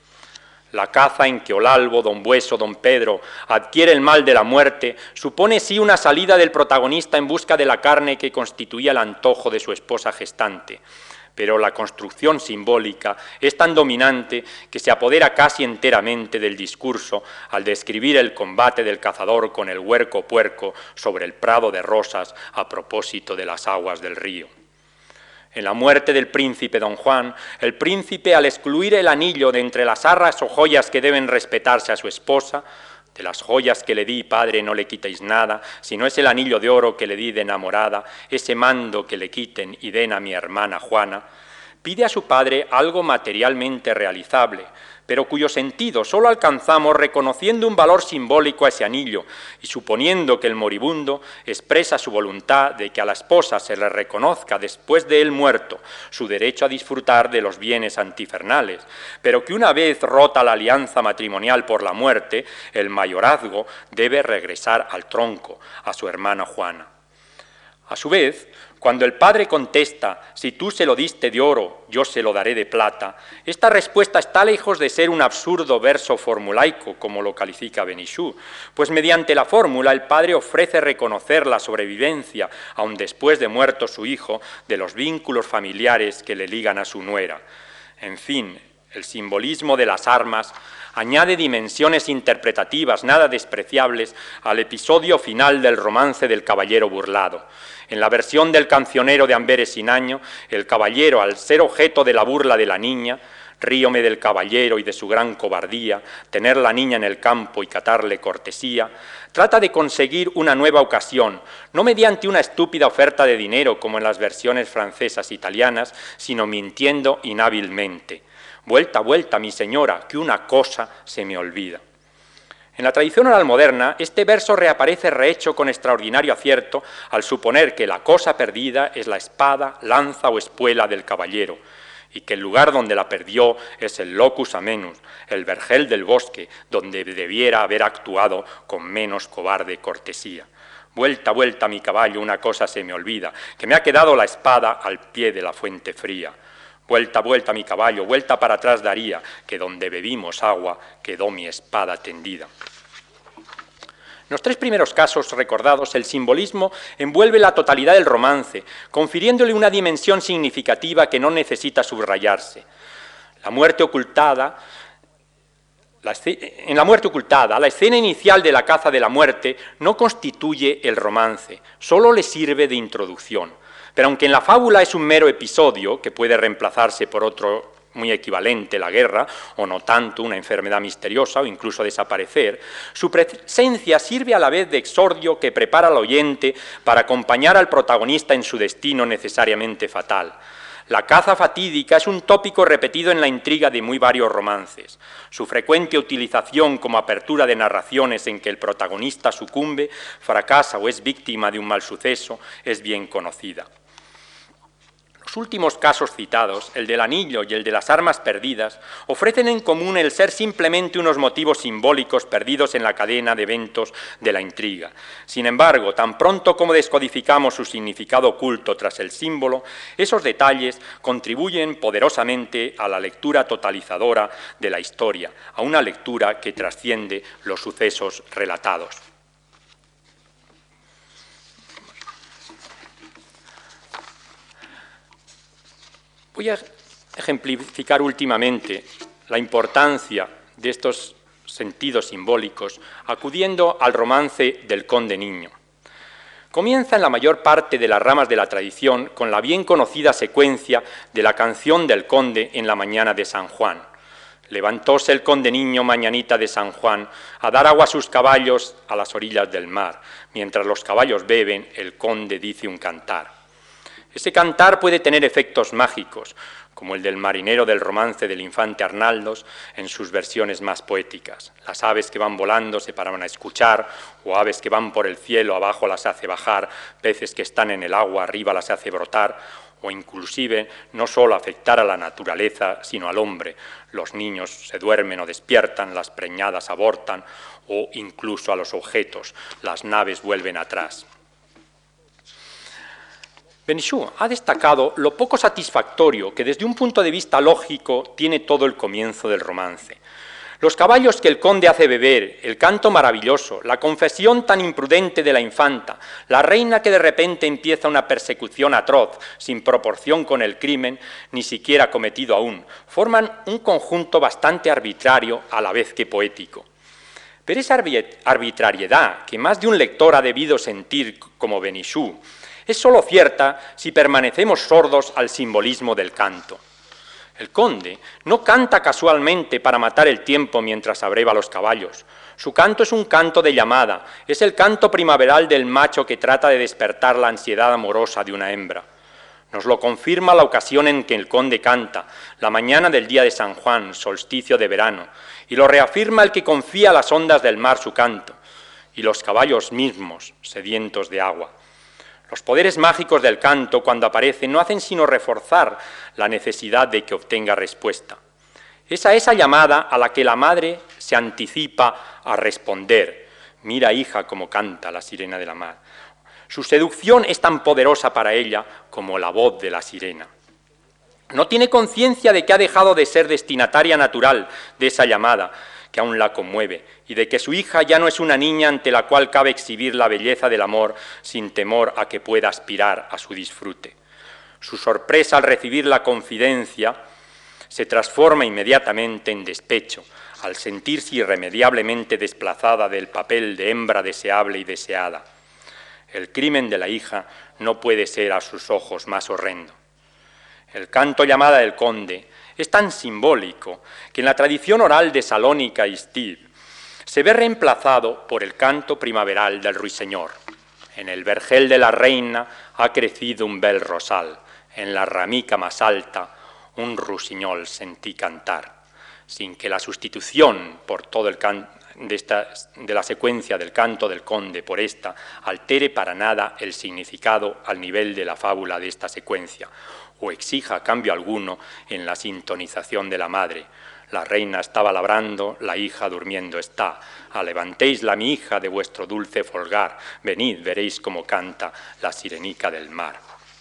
Speaker 1: La caza en que Olalbo, don Bueso, don Pedro adquiere el mal de la muerte supone sí una salida del protagonista en busca de la carne que constituía el antojo de su esposa gestante, pero la construcción simbólica es tan dominante que se apodera casi enteramente del discurso al describir el combate del cazador con el huerco puerco sobre el prado de rosas a propósito de las aguas del río. En la muerte del príncipe don Juan, el príncipe, al excluir el anillo de entre las arras o joyas que deben respetarse a su esposa, de las joyas que le di, padre, no le quitéis nada, si no es el anillo de oro que le di de enamorada, ese mando que le quiten y den a mi hermana Juana, pide a su padre algo materialmente realizable, pero cuyo sentido solo alcanzamos reconociendo un valor simbólico a ese anillo y suponiendo que el moribundo expresa su voluntad de que a la esposa se le reconozca después de él muerto su derecho a disfrutar de los bienes antifernales, pero que una vez rota la alianza matrimonial por la muerte, el mayorazgo debe regresar al tronco, a su hermana Juana. A su vez, cuando el padre contesta, si tú se lo diste de oro, yo se lo daré de plata, esta respuesta está lejos de ser un absurdo verso formulaico, como lo califica Benichou, pues mediante la fórmula el padre ofrece reconocer la sobrevivencia, aun después de muerto su hijo, de los vínculos familiares que le ligan a su nuera. En fin, el simbolismo de las armas añade dimensiones interpretativas nada despreciables al episodio final del romance del caballero burlado. En la versión del cancionero de Amberes sin año, el caballero, al ser objeto de la burla de la niña, ríome del caballero y de su gran cobardía, tener la niña en el campo y catarle cortesía, trata de conseguir una nueva ocasión, no mediante una estúpida oferta de dinero como en las versiones francesas e italianas, sino mintiendo inhábilmente. Vuelta, vuelta, mi señora, que una cosa se me olvida. En la tradición oral moderna, este verso reaparece rehecho con extraordinario acierto al suponer que la cosa perdida es la espada, lanza o espuela del caballero, y que el lugar donde la perdió es el locus amenus, el vergel del bosque, donde debiera haber actuado con menos cobarde cortesía. Vuelta, vuelta, mi caballo, una cosa se me olvida, que me ha quedado la espada al pie de la fuente fría. Vuelta, vuelta, mi caballo, vuelta para atrás daría, que donde bebimos agua quedó mi espada tendida. En los tres primeros casos recordados, el simbolismo envuelve la totalidad del romance, confiriéndole una dimensión significativa que no necesita subrayarse. La muerte ocultada, la en la muerte ocultada, la escena inicial de la caza de la muerte no constituye el romance, solo le sirve de introducción. Pero aunque en la fábula es un mero episodio, que puede reemplazarse por otro muy equivalente la guerra, o no tanto, una enfermedad misteriosa o incluso desaparecer, su presencia sirve a la vez de exordio que prepara al oyente para acompañar al protagonista en su destino necesariamente fatal. La caza fatídica es un tópico repetido en la intriga de muy varios romances. Su frecuente utilización como apertura de narraciones en que el protagonista sucumbe, fracasa o es víctima de un mal suceso, es bien conocida. Los últimos casos citados, el del anillo y el de las armas perdidas, ofrecen en común el ser simplemente unos motivos simbólicos perdidos en la cadena de eventos de la intriga. Sin embargo, tan pronto como descodificamos su significado oculto tras el símbolo, esos detalles contribuyen poderosamente a la lectura totalizadora de la historia, a una lectura que trasciende los sucesos relatados. Voy a ejemplificar últimamente la importancia de estos sentidos simbólicos acudiendo al romance del Conde Niño. Comienza en la mayor parte de las ramas de la tradición con la bien conocida secuencia de la canción del conde en la mañana de San Juan. Levantóse el conde niño mañanita de San Juan a dar agua a sus caballos a las orillas del mar. Mientras los caballos beben, el conde dice un cantar. Ese cantar puede tener efectos mágicos, como el del marinero del romance del infante Arnaldos en sus versiones más poéticas. Las aves que van volando se paran a escuchar, o aves que van por el cielo abajo las hace bajar, peces que están en el agua arriba las hace brotar, o inclusive no solo afectar a la naturaleza, sino al hombre. Los niños se duermen o despiertan, las preñadas abortan, o incluso a los objetos, las naves vuelven atrás. Benichou ha destacado lo poco satisfactorio que desde un punto de vista lógico tiene todo el comienzo del romance. Los caballos que el conde hace beber, el canto maravilloso, la confesión tan imprudente de la infanta, la reina que de repente empieza una persecución atroz, sin proporción con el crimen, ni siquiera cometido aún, forman un conjunto bastante arbitrario a la vez que poético. Pero esa arbitrariedad que más de un lector ha debido sentir como Benichou, es sólo cierta si permanecemos sordos al simbolismo del canto. El conde no canta casualmente para matar el tiempo mientras abreva los caballos. Su canto es un canto de llamada, es el canto primaveral del macho que trata de despertar la ansiedad amorosa de una hembra. Nos lo confirma la ocasión en que el conde canta, la mañana del día de San Juan, solsticio de verano, y lo reafirma el que confía a las ondas del mar su canto, y los caballos mismos, sedientos de agua. Los poderes mágicos del canto, cuando aparecen, no hacen sino reforzar la necesidad de que obtenga respuesta. Es a esa llamada a la que la madre se anticipa a responder. Mira, hija, cómo canta la sirena de la mar. Su seducción es tan poderosa para ella como la voz de la sirena. No tiene conciencia de que ha dejado de ser destinataria natural de esa llamada, que aún la conmueve, y de que su hija ya no es una niña ante la cual cabe exhibir la belleza del amor sin temor a que pueda aspirar a su disfrute. Su sorpresa al recibir la confidencia se transforma inmediatamente en despecho, al sentirse irremediablemente desplazada del papel de hembra deseable y deseada. El crimen de la hija no puede ser a sus ojos más horrendo. El canto llamada del conde es tan simbólico que en la tradición oral de Salónica y Steve se ve reemplazado por el canto primaveral del ruiseñor. En el vergel de la reina ha crecido un bel rosal, en la ramica más alta un rusiñol sentí cantar, sin que la sustitución por todo el can de, esta, de la secuencia del canto del conde por esta altere para nada el significado al nivel de la fábula de esta secuencia, o exija cambio alguno en la sintonización de la madre. La reina estaba labrando, la hija durmiendo está. Levantéisla, mi hija, de vuestro dulce folgar. Venid, veréis cómo canta la sirenica del mar.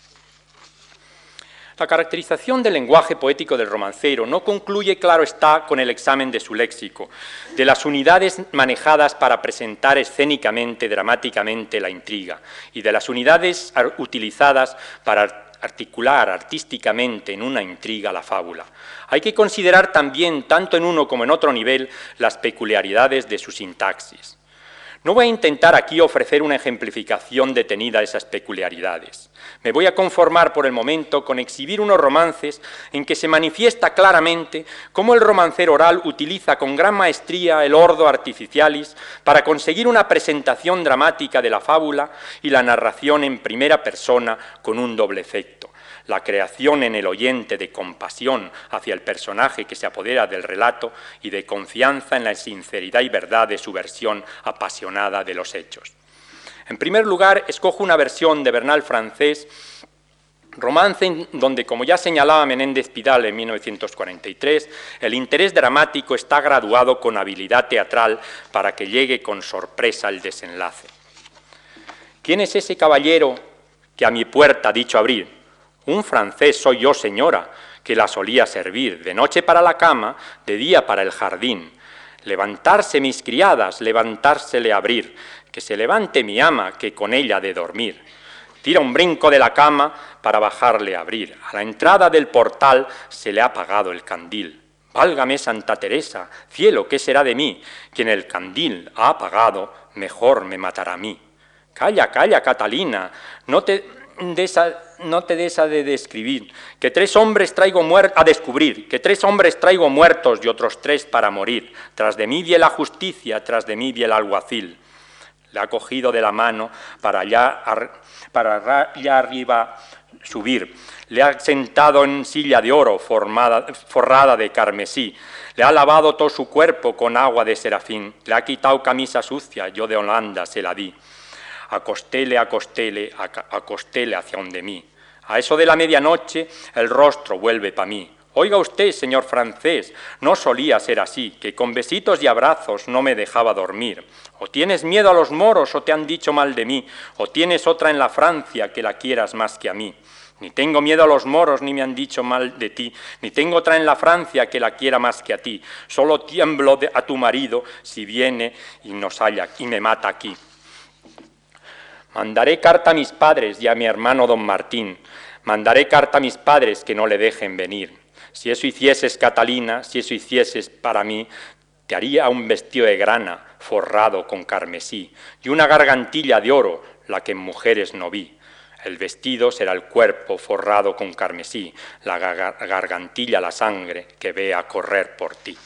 Speaker 1: La caracterización del lenguaje poético del romancero no concluye, claro está, con el examen de su léxico, de las unidades manejadas para presentar escénicamente, dramáticamente la intriga, y de las unidades utilizadas para articular artísticamente en una intriga la fábula. Hay que considerar también, tanto en uno como en otro nivel, las peculiaridades de su sintaxis. No voy a intentar aquí ofrecer una ejemplificación detenida de esas peculiaridades. Me voy a conformar por el momento con exhibir unos romances en que se manifiesta claramente cómo el romancero oral utiliza con gran maestría el ordo artificialis para conseguir una presentación dramática de la fábula y la narración en primera persona con un doble efecto: la creación en el oyente de compasión hacia el personaje que se apodera del relato y de confianza en la sinceridad y verdad de su versión apasionada de los hechos. En primer lugar, escojo una versión de Bernal francés, romance donde, como ya señalaba Menéndez Pidal en mil novecientos cuarenta y tres, el interés dramático está graduado con habilidad teatral para que llegue con sorpresa el desenlace. ¿Quién es ese caballero que a mi puerta ha dicho abrir? Un francés soy yo, señora, que la solía servir, de noche para la cama, de día para el jardín. Levantarse mis criadas, levantársele abrir, que se levante mi ama, que con ella de dormir. Tira un brinco de la cama para bajarle a abrir. A la entrada del portal se le ha apagado el candil. Válgame Santa Teresa, cielo, ¿qué será de mí? Quien el candil ha apagado, mejor me matará a mí. Calla, calla, Catalina, no te... De esa, no te des a de describir, que tres hombres traigo muertos, a descubrir, que tres hombres traigo muertos y otros tres para morir. Tras de mí viene la justicia, tras de mí viene el alguacil. Le ha cogido de la mano para allá, para allá arriba subir. Le ha sentado en silla de oro formada, forrada de carmesí. Le ha lavado todo su cuerpo con agua de serafín. Le ha quitado camisa sucia, yo de Holanda se la di. Acostéle, acostéle, acostéle hacia donde mí. A eso de la medianoche el rostro vuelve pa' mí. Oiga usted, señor francés, no solía ser así, que con besitos y abrazos no me dejaba dormir. O tienes miedo a los moros o te han dicho mal de mí, o tienes otra en la Francia que la quieras más que a mí. Ni tengo miedo a los moros ni me han dicho mal de ti, ni tengo otra en la Francia que la quiera más que a ti. Solo tiemblo de, a tu marido si viene y nos halla y me mata aquí. Mandaré carta a mis padres y a mi hermano don Martín. Mandaré carta a mis padres que no le dejen venir. Si eso hicieses, Catalina, si eso hicieses para mí, te haría un vestido de grana forrado con carmesí y una gargantilla de oro, la que en mujeres no vi. El vestido será el cuerpo forrado con carmesí, la gar- gargantilla la sangre que vea correr por ti.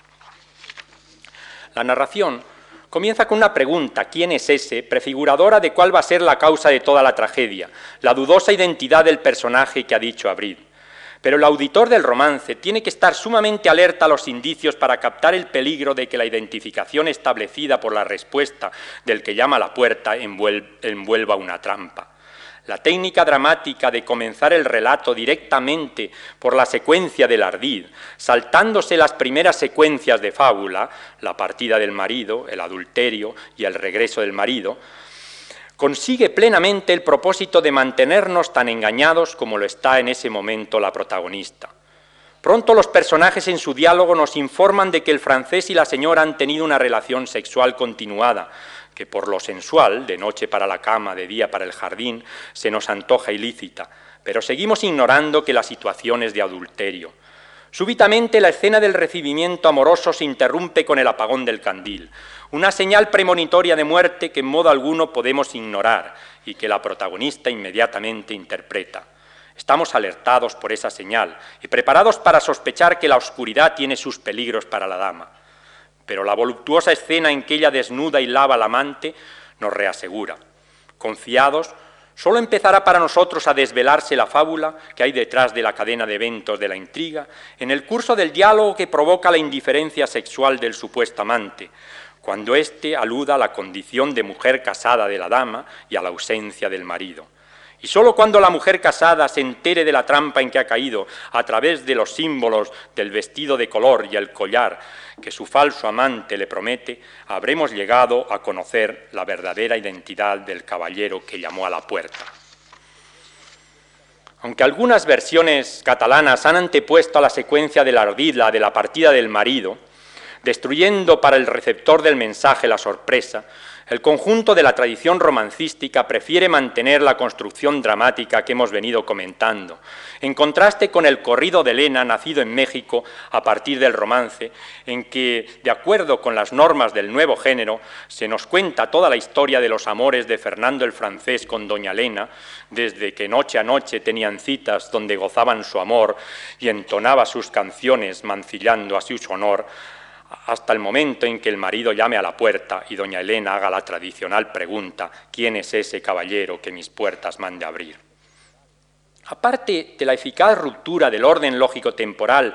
Speaker 1: La narración comienza con una pregunta: ¿quién es ese?, prefiguradora de cuál va a ser la causa de toda la tragedia, la dudosa identidad del personaje que ha dicho abrir. Pero el auditor del romance tiene que estar sumamente alerta a los indicios para captar el peligro de que la identificación establecida por la respuesta del que llama a la puerta envuelva una trampa. La técnica dramática de comenzar el relato directamente por la secuencia del ardid, saltándose las primeras secuencias de fábula, la partida del marido, el adulterio y el regreso del marido, consigue plenamente el propósito de mantenernos tan engañados como lo está en ese momento la protagonista. Pronto los personajes en su diálogo nos informan de que el francés y la señora han tenido una relación sexual continuada, que por lo sensual, de noche para la cama, de día para el jardín, se nos antoja ilícita, pero seguimos ignorando que la situación es de adulterio. Súbitamente la escena del recibimiento amoroso se interrumpe con el apagón del candil, una señal premonitoria de muerte que en modo alguno podemos ignorar y que la protagonista inmediatamente interpreta. Estamos alertados por esa señal y preparados para sospechar que la oscuridad tiene sus peligros para la dama. Pero la voluptuosa escena en que ella desnuda y lava al amante nos reasegura. Confiados, solo empezará para nosotros a desvelarse la fábula que hay detrás de la cadena de eventos de la intriga en el curso del diálogo que provoca la indiferencia sexual del supuesto amante, cuando éste aluda a la condición de mujer casada de la dama y a la ausencia del marido. Y sólo cuando la mujer casada se entere de la trampa en que ha caído a través de los símbolos del vestido de color y el collar que su falso amante le promete, habremos llegado a conocer la verdadera identidad del caballero que llamó a la puerta. Aunque algunas versiones catalanas han antepuesto a la secuencia del ardid la de la partida del marido, destruyendo para el receptor del mensaje la sorpresa, El conjunto de la tradición romancística prefiere mantener la construcción dramática que hemos venido comentando, en contraste con el corrido de Elena, nacido en México a partir del romance, en que, de acuerdo con las normas del nuevo género, se nos cuenta toda la historia de los amores de Fernando el Francés con doña Elena, desde que noche a noche tenían citas donde gozaban su amor y entonaba sus canciones mancillando así su honor, hasta el momento en que el marido llame a la puerta y doña Elena haga la tradicional pregunta: ¿quién es ese caballero que mis puertas mande abrir? Aparte de la eficaz ruptura del orden lógico-temporal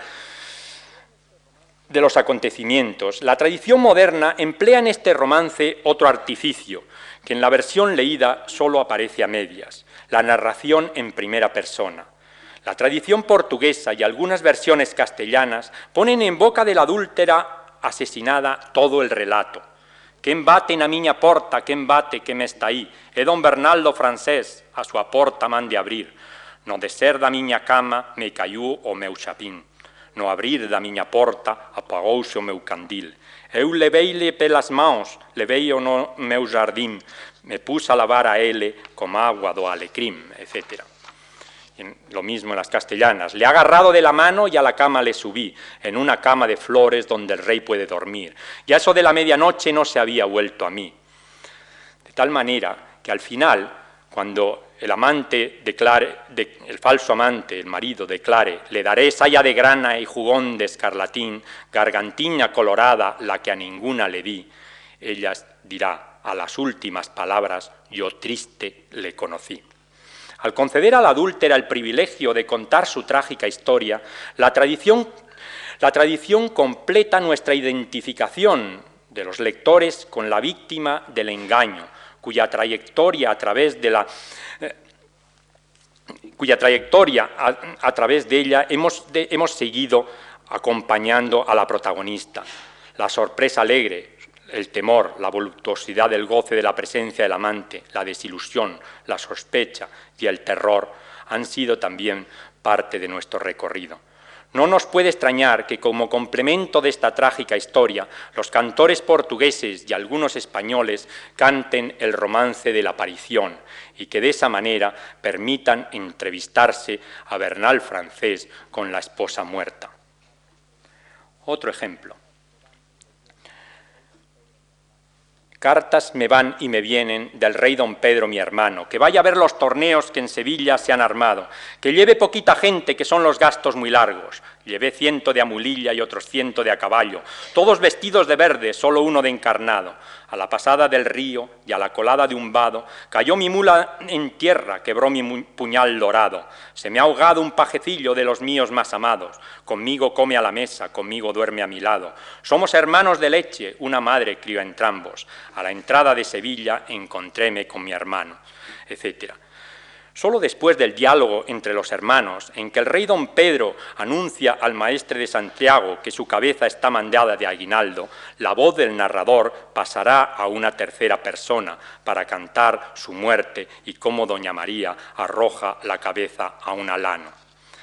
Speaker 1: de los acontecimientos, la tradición moderna emplea en este romance otro artificio, que en la versión leída solo aparece a medias: la narración en primera persona. La tradición portuguesa y algunas versiones castellanas ponen en boca de la adúltera asesinada todo el relato. Quen bate na miña porta, quen bate que me está aí, é don Bernaldo Francés, a súa porta mande abrir. No deser da miña cama me caiu o meu chapín. No abrir da miña porta apagouse o meu candil. Eu leveile pelas mãos, levei-o no meu jardín, me pus a lavar a ele como agua do alecrim, etcétera. Lo mismo en las castellanas: le he agarrado de la mano y a la cama le subí, en una cama de flores donde el rey puede dormir. Y a eso de la medianoche no se había vuelto a mí. De tal manera que al final, cuando el amante declare, de, el falso amante, el marido, declare: le daré saya de grana y jugón de escarlatín, gargantiña colorada, la que a ninguna le di, ella dirá a las últimas palabras: yo triste le conocí. Al conceder a la adúltera el privilegio de contar su trágica historia, la tradición, la tradición completa nuestra identificación de los lectores con la víctima del engaño, cuya trayectoria a través de la eh, cuya trayectoria a, a través de ella hemos, de, hemos seguido acompañando a la protagonista. La sorpresa alegre, el temor, la voluptuosidad del goce de la presencia del amante, la desilusión, la sospecha y el terror han sido también parte de nuestro recorrido. No nos puede extrañar que, como complemento de esta trágica historia, los cantores portugueses y algunos españoles canten el romance de la aparición y que de esa manera permitan entrevistarse a Bernal Francés con la esposa muerta. Otro ejemplo. Cartas me van y me vienen del rey don Pedro mi hermano, que vaya a ver los torneos que en Sevilla se han armado, que lleve poquita gente, que son los gastos muy largos. Llevé ciento de a mulilla y otros ciento de a caballo, todos vestidos de verde, solo uno de encarnado. A la pasada del río y a la colada de un vado, cayó mi mula en tierra, quebró mi puñal dorado. Se me ha ahogado un pajecillo de los míos más amados. Conmigo come a la mesa, conmigo duerme a mi lado. Somos hermanos de leche, una madre crió a entrambos. A la entrada de Sevilla encontréme con mi hermano, etcétera. Solo después del diálogo entre los hermanos, en que el rey don Pedro anuncia al maestre de Santiago que su cabeza está mandada de aguinaldo, la voz del narrador pasará a una tercera persona para cantar su muerte y cómo doña María arroja la cabeza a un alano.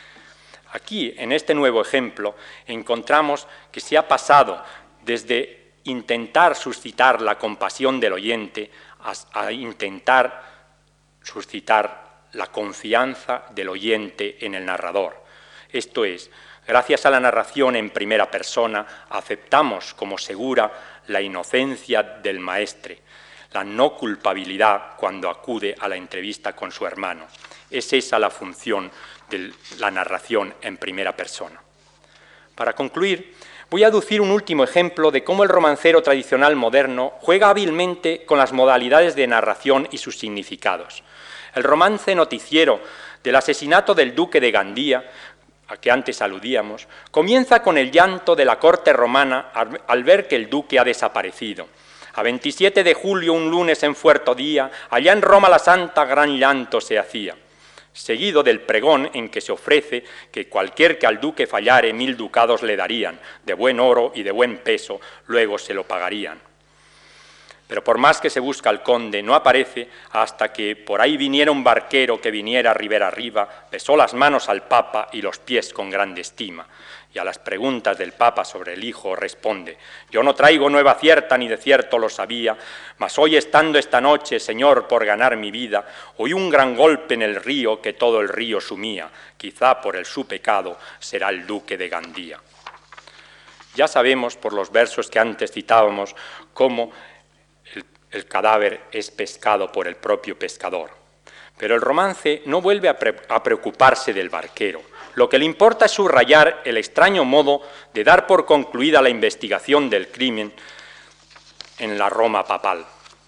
Speaker 1: Aquí, en este nuevo ejemplo, encontramos que se ha pasado desde intentar suscitar la compasión del oyente a, a intentar suscitar la confianza del oyente en el narrador. Esto es, gracias a la narración en primera persona, aceptamos como segura la inocencia del maestre, la no culpabilidad cuando acude a la entrevista con su hermano. Es esa la función de la narración en primera persona. Para concluir, voy a aducir un último ejemplo de cómo el romancero tradicional moderno juega hábilmente con las modalidades de narración y sus significados. El romance noticiero del asesinato del duque de Gandía, a que antes aludíamos, comienza con el llanto de la corte romana al ver que el duque ha desaparecido. A veintisiete de julio, un lunes en fuerto día, allá en Roma la Santa gran llanto se hacía, seguido del pregón en que se ofrece que cualquier que al duque fallare mil ducados le darían, de buen oro y de buen peso, luego se lo pagarían. Pero por más que se busca al conde, no aparece hasta que por ahí viniera un barquero que viniera ribera arriba, besó las manos al Papa y los pies con grande estima. Y a las preguntas del Papa sobre el hijo responde: yo no traigo nueva cierta, ni de cierto lo sabía, mas hoy estando esta noche, Señor, por ganar mi vida, oí un gran golpe en el río que todo el río sumía, quizá por el su pecado será el duque de Gandía. Ya sabemos, por los versos que antes citábamos, cómo el, el cadáver es pescado por el propio pescador. Pero el romance no vuelve a, pre, a preocuparse del barquero. Lo que le importa es subrayar el extraño modo de dar por concluida la investigación del crimen en la Roma papal.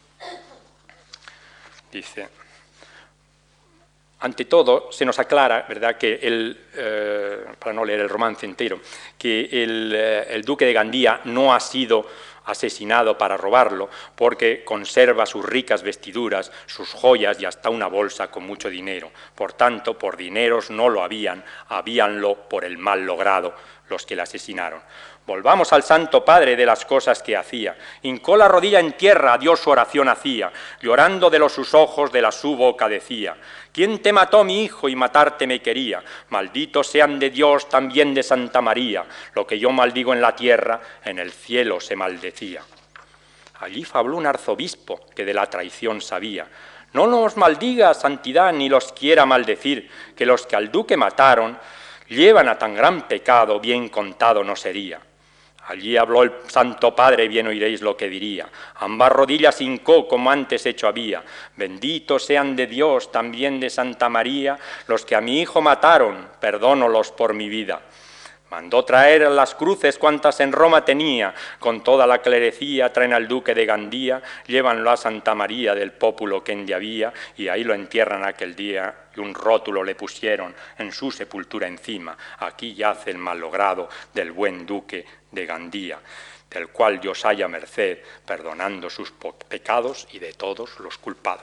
Speaker 1: Dice: ante todo, se nos aclara, ¿verdad?, que el, eh, para no leer el romance entero, que el, eh, el duque de Gandía no ha sido asesinado para robarlo, porque conserva sus ricas vestiduras, sus joyas y hasta una bolsa con mucho dinero. Por tanto, por dineros no lo habían, habíanlo por el mal logrado los que le asesinaron. Volvamos al Santo Padre de las cosas que hacía. Hincó la rodilla en tierra, a Dios su oración hacía, llorando de los sus ojos, de la su boca decía: ¿quién te mató, mi hijo, y matarte me quería? Malditos sean de Dios, también de Santa María. Lo que yo maldigo en la tierra, en el cielo se maldecía. Allí fabló un arzobispo que de la traición sabía. No los maldiga, santidad, ni los quiera maldecir, que los que al duque mataron llevan a tan gran pecado, bien contado no sería. Allí habló el Santo Padre, bien oiréis lo que diría. Ambas rodillas hincó como antes hecho había. Benditos sean de Dios, también de Santa María, los que a mi hijo mataron, perdónolos por mi vida. Mandó traer las cruces cuantas en Roma tenía, con toda la clerecía traen al duque de Gandía, llévanlo a Santa María del pópulo que ende había, y ahí lo entierran aquel día, y un rótulo le pusieron en su sepultura encima: aquí yace el malogrado del buen duque de Gandía, del cual Dios haya merced, perdonando sus pecados y de todos los culpados.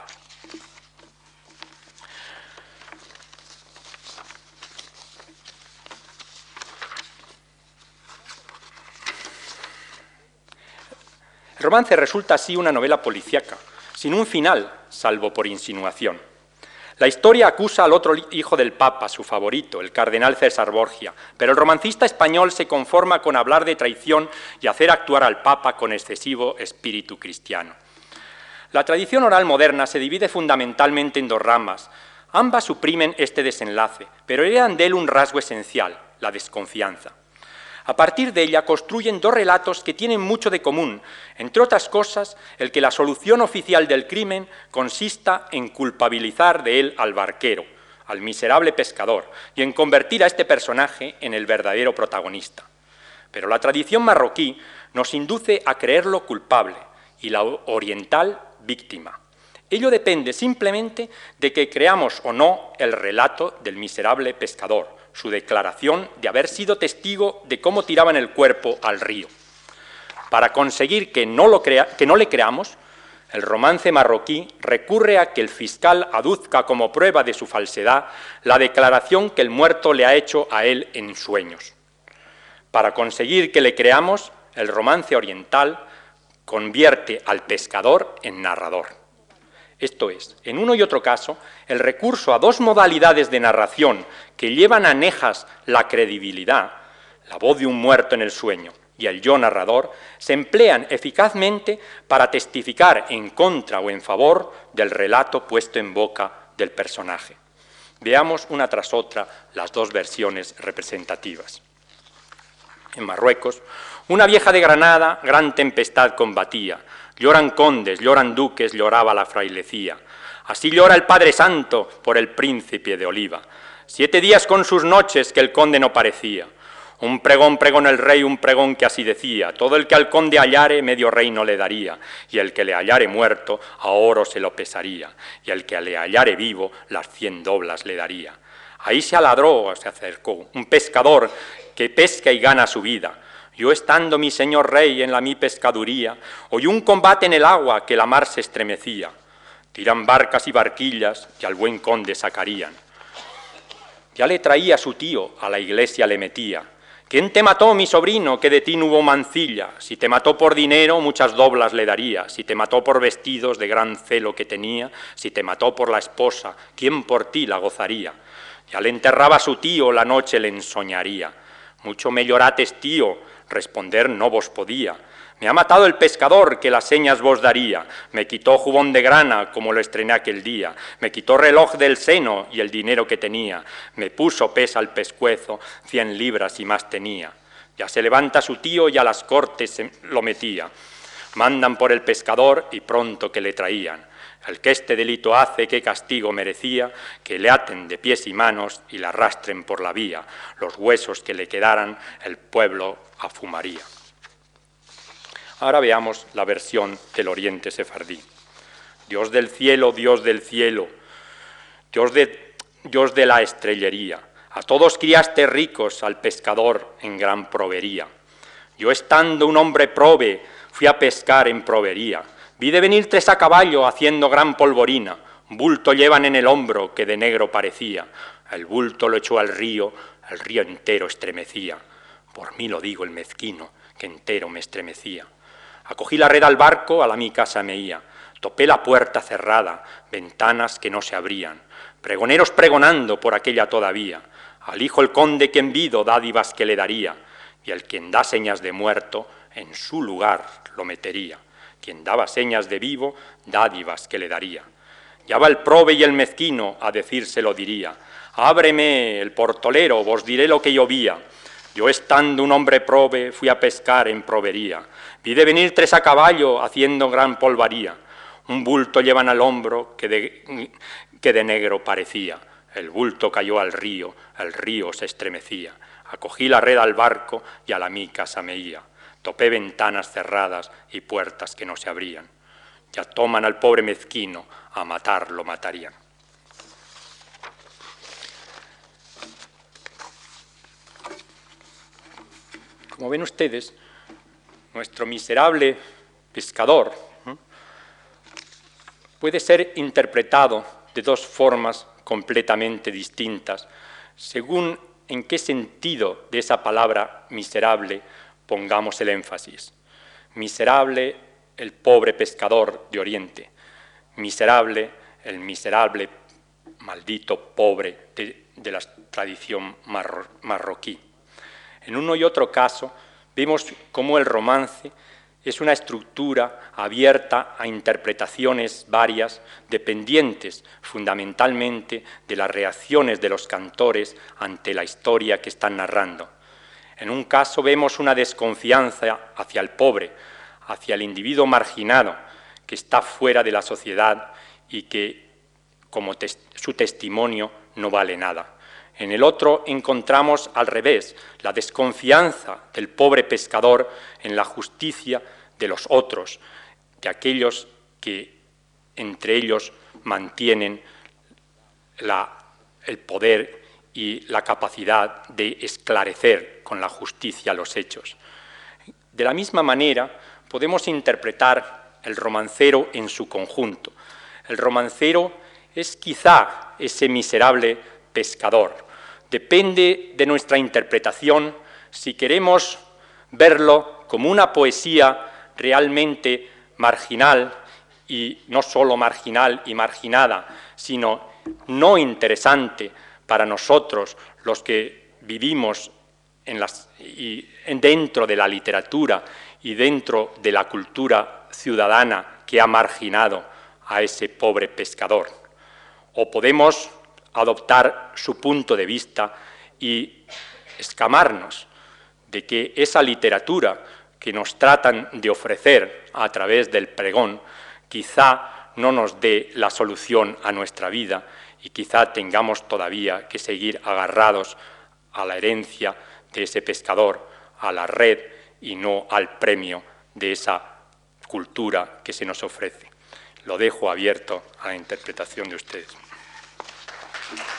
Speaker 1: El romance resulta así una novela policíaca, sin un final, salvo por insinuación. La historia acusa al otro hijo del Papa, su favorito, el cardenal César Borgia, pero el romancista español se conforma con hablar de traición y hacer actuar al Papa con excesivo espíritu cristiano. La tradición oral moderna se divide fundamentalmente en dos ramas. Ambas suprimen este desenlace, pero heredan de él un rasgo esencial: la desconfianza. A partir de ella construyen dos relatos que tienen mucho de común, entre otras cosas, el que la solución oficial del crimen consista en culpabilizar de él al barquero, al miserable pescador, y en convertir a este personaje en el verdadero protagonista. Pero la tradición marroquí nos induce a creerlo culpable y la oriental víctima. Ello depende simplemente de que creamos o no el relato del miserable pescador, su declaración de haber sido testigo de cómo tiraban el cuerpo al río. Para conseguir que no, lo crea, que no le creamos, el romance marroquí recurre a que el fiscal aduzca como prueba de su falsedad la declaración que el muerto le ha hecho a él en sueños. Para conseguir que le creamos, el romance oriental convierte al pescador en narrador. Esto es, en uno y otro caso, el recurso a dos modalidades de narración que llevan anejas la credibilidad, la voz de un muerto en el sueño y el yo narrador, se emplean eficazmente para testificar en contra o en favor del relato puesto en boca del personaje. Veamos una tras otra las dos versiones representativas. En Marruecos, una vieja de Granada gran tempestad combatía. Lloran condes, lloran duques, lloraba la frailecía. Así llora el Padre Santo por el príncipe de Oliva. Siete días con sus noches que el conde no parecía. Un pregón pregón el rey, un pregón que así decía: todo el que al conde hallare, medio reino le daría, y el que le hallare muerto, a oro se lo pesaría, y el que le hallare vivo, las cien doblas le daría. Ahí se aladró, se acercó, un pescador que pesca y gana su vida. Yo estando, mi señor rey, en la mi pescaduría, oí un combate en el agua que la mar se estremecía. Tiran barcas y barquillas y al buen conde sacarían. Ya le traía su tío, a la iglesia le metía, ¿Quién te mató, mi sobrino, que de ti no hubo mancilla? Si te mató por dinero, muchas doblas le daría. Si te mató por vestidos de gran celo que tenía, si te mató por la esposa, ¿quién por ti la gozaría? Ya le enterraba su tío, la noche le ensoñaría. Mucho me llorates, tío, responder no vos podía. Me ha matado el pescador que las señas vos daría. Me quitó jubón de grana como lo estrené aquel día. Me quitó reloj del seno y el dinero que tenía. Me puso pesa al pescuezo, cien libras y más tenía. Ya se levanta su tío y a las cortes se lo metía. Mandan por el pescador y pronto que le traían. El que este delito hace, qué castigo merecía, que le aten de pies y manos y le arrastren por la vía. Los huesos que le quedaran el pueblo afumaría. Ahora veamos la versión del Oriente sefardí. Dios del cielo, Dios del cielo, Dios de, Dios de la estrellería, a todos criaste ricos, al pescador en gran provería. Yo estando un hombre prove, fui a pescar en provería. Vi de venir tres a caballo haciendo gran polvorina, bulto llevan en el hombro que de negro parecía. El bulto lo echó al río, el río entero estremecía. Por mí lo digo el mezquino, que entero me estremecía. Acogí la red al barco, a la mi casa me ia. Topé la puerta cerrada, ventanas que no se abrían. Pregoneros pregonando por aquella todavía. Al hijo el conde que envido dádivas que le daría. Y el quien da señas de muerto, en su lugar lo metería. Quien daba señas de vivo, dádivas que le daría. Ya va el prove y el mezquino, a decírselo diría. Ábreme el portolero, vos diré lo que yo vía. Yo estando un hombre prove, fui a pescar en provería. Vi de venir tres a caballo, haciendo gran polvaría. Un bulto llevan al hombro que de, que de negro parecía. El bulto cayó al río, el río se estremecía. Acogí la red al barco y a la mi casa me ia. Topé ventanas cerradas y puertas que no se abrían. Ya toman al pobre mezquino, a matar lo matarían. Como ven ustedes, nuestro miserable pescador ¿eh? puede ser interpretado de dos formas completamente distintas, según en qué sentido de esa palabra miserable pongamos el énfasis. Miserable, el pobre pescador de Oriente. Miserable, el miserable, maldito, pobre de, de la tradición marro, marroquí. En uno y otro caso, vemos cómo el romance es una estructura abierta a interpretaciones varias, dependientes fundamentalmente de las reacciones de los cantores ante la historia que están narrando. En un caso vemos una desconfianza hacia el pobre, hacia el individuo marginado, que está fuera de la sociedad y que, como tes- su testimonio, no vale nada. En el otro encontramos al revés, la desconfianza del pobre pescador en la justicia de los otros, de aquellos que entre ellos mantienen la, el poder y la capacidad de esclarecer con la justicia los hechos. De la misma manera, podemos interpretar el romancero en su conjunto. El romancero es quizá ese miserable pescador. Depende de nuestra interpretación si queremos verlo como una poesía realmente marginal, y no solo marginal y marginada, sino no interesante para nosotros, los que vivimos en las, y dentro de la literatura y dentro de la cultura ciudadana que ha marginado a ese pobre pescador. O podemos adoptar su punto de vista y escamarnos de que esa literatura que nos tratan de ofrecer a través del pregón quizá no nos dé la solución a nuestra vida y quizá tengamos todavía que seguir agarrados a la herencia de ese pescador, a la red y no al premio de esa cultura que se nos ofrece. Lo dejo abierto a la interpretación de ustedes.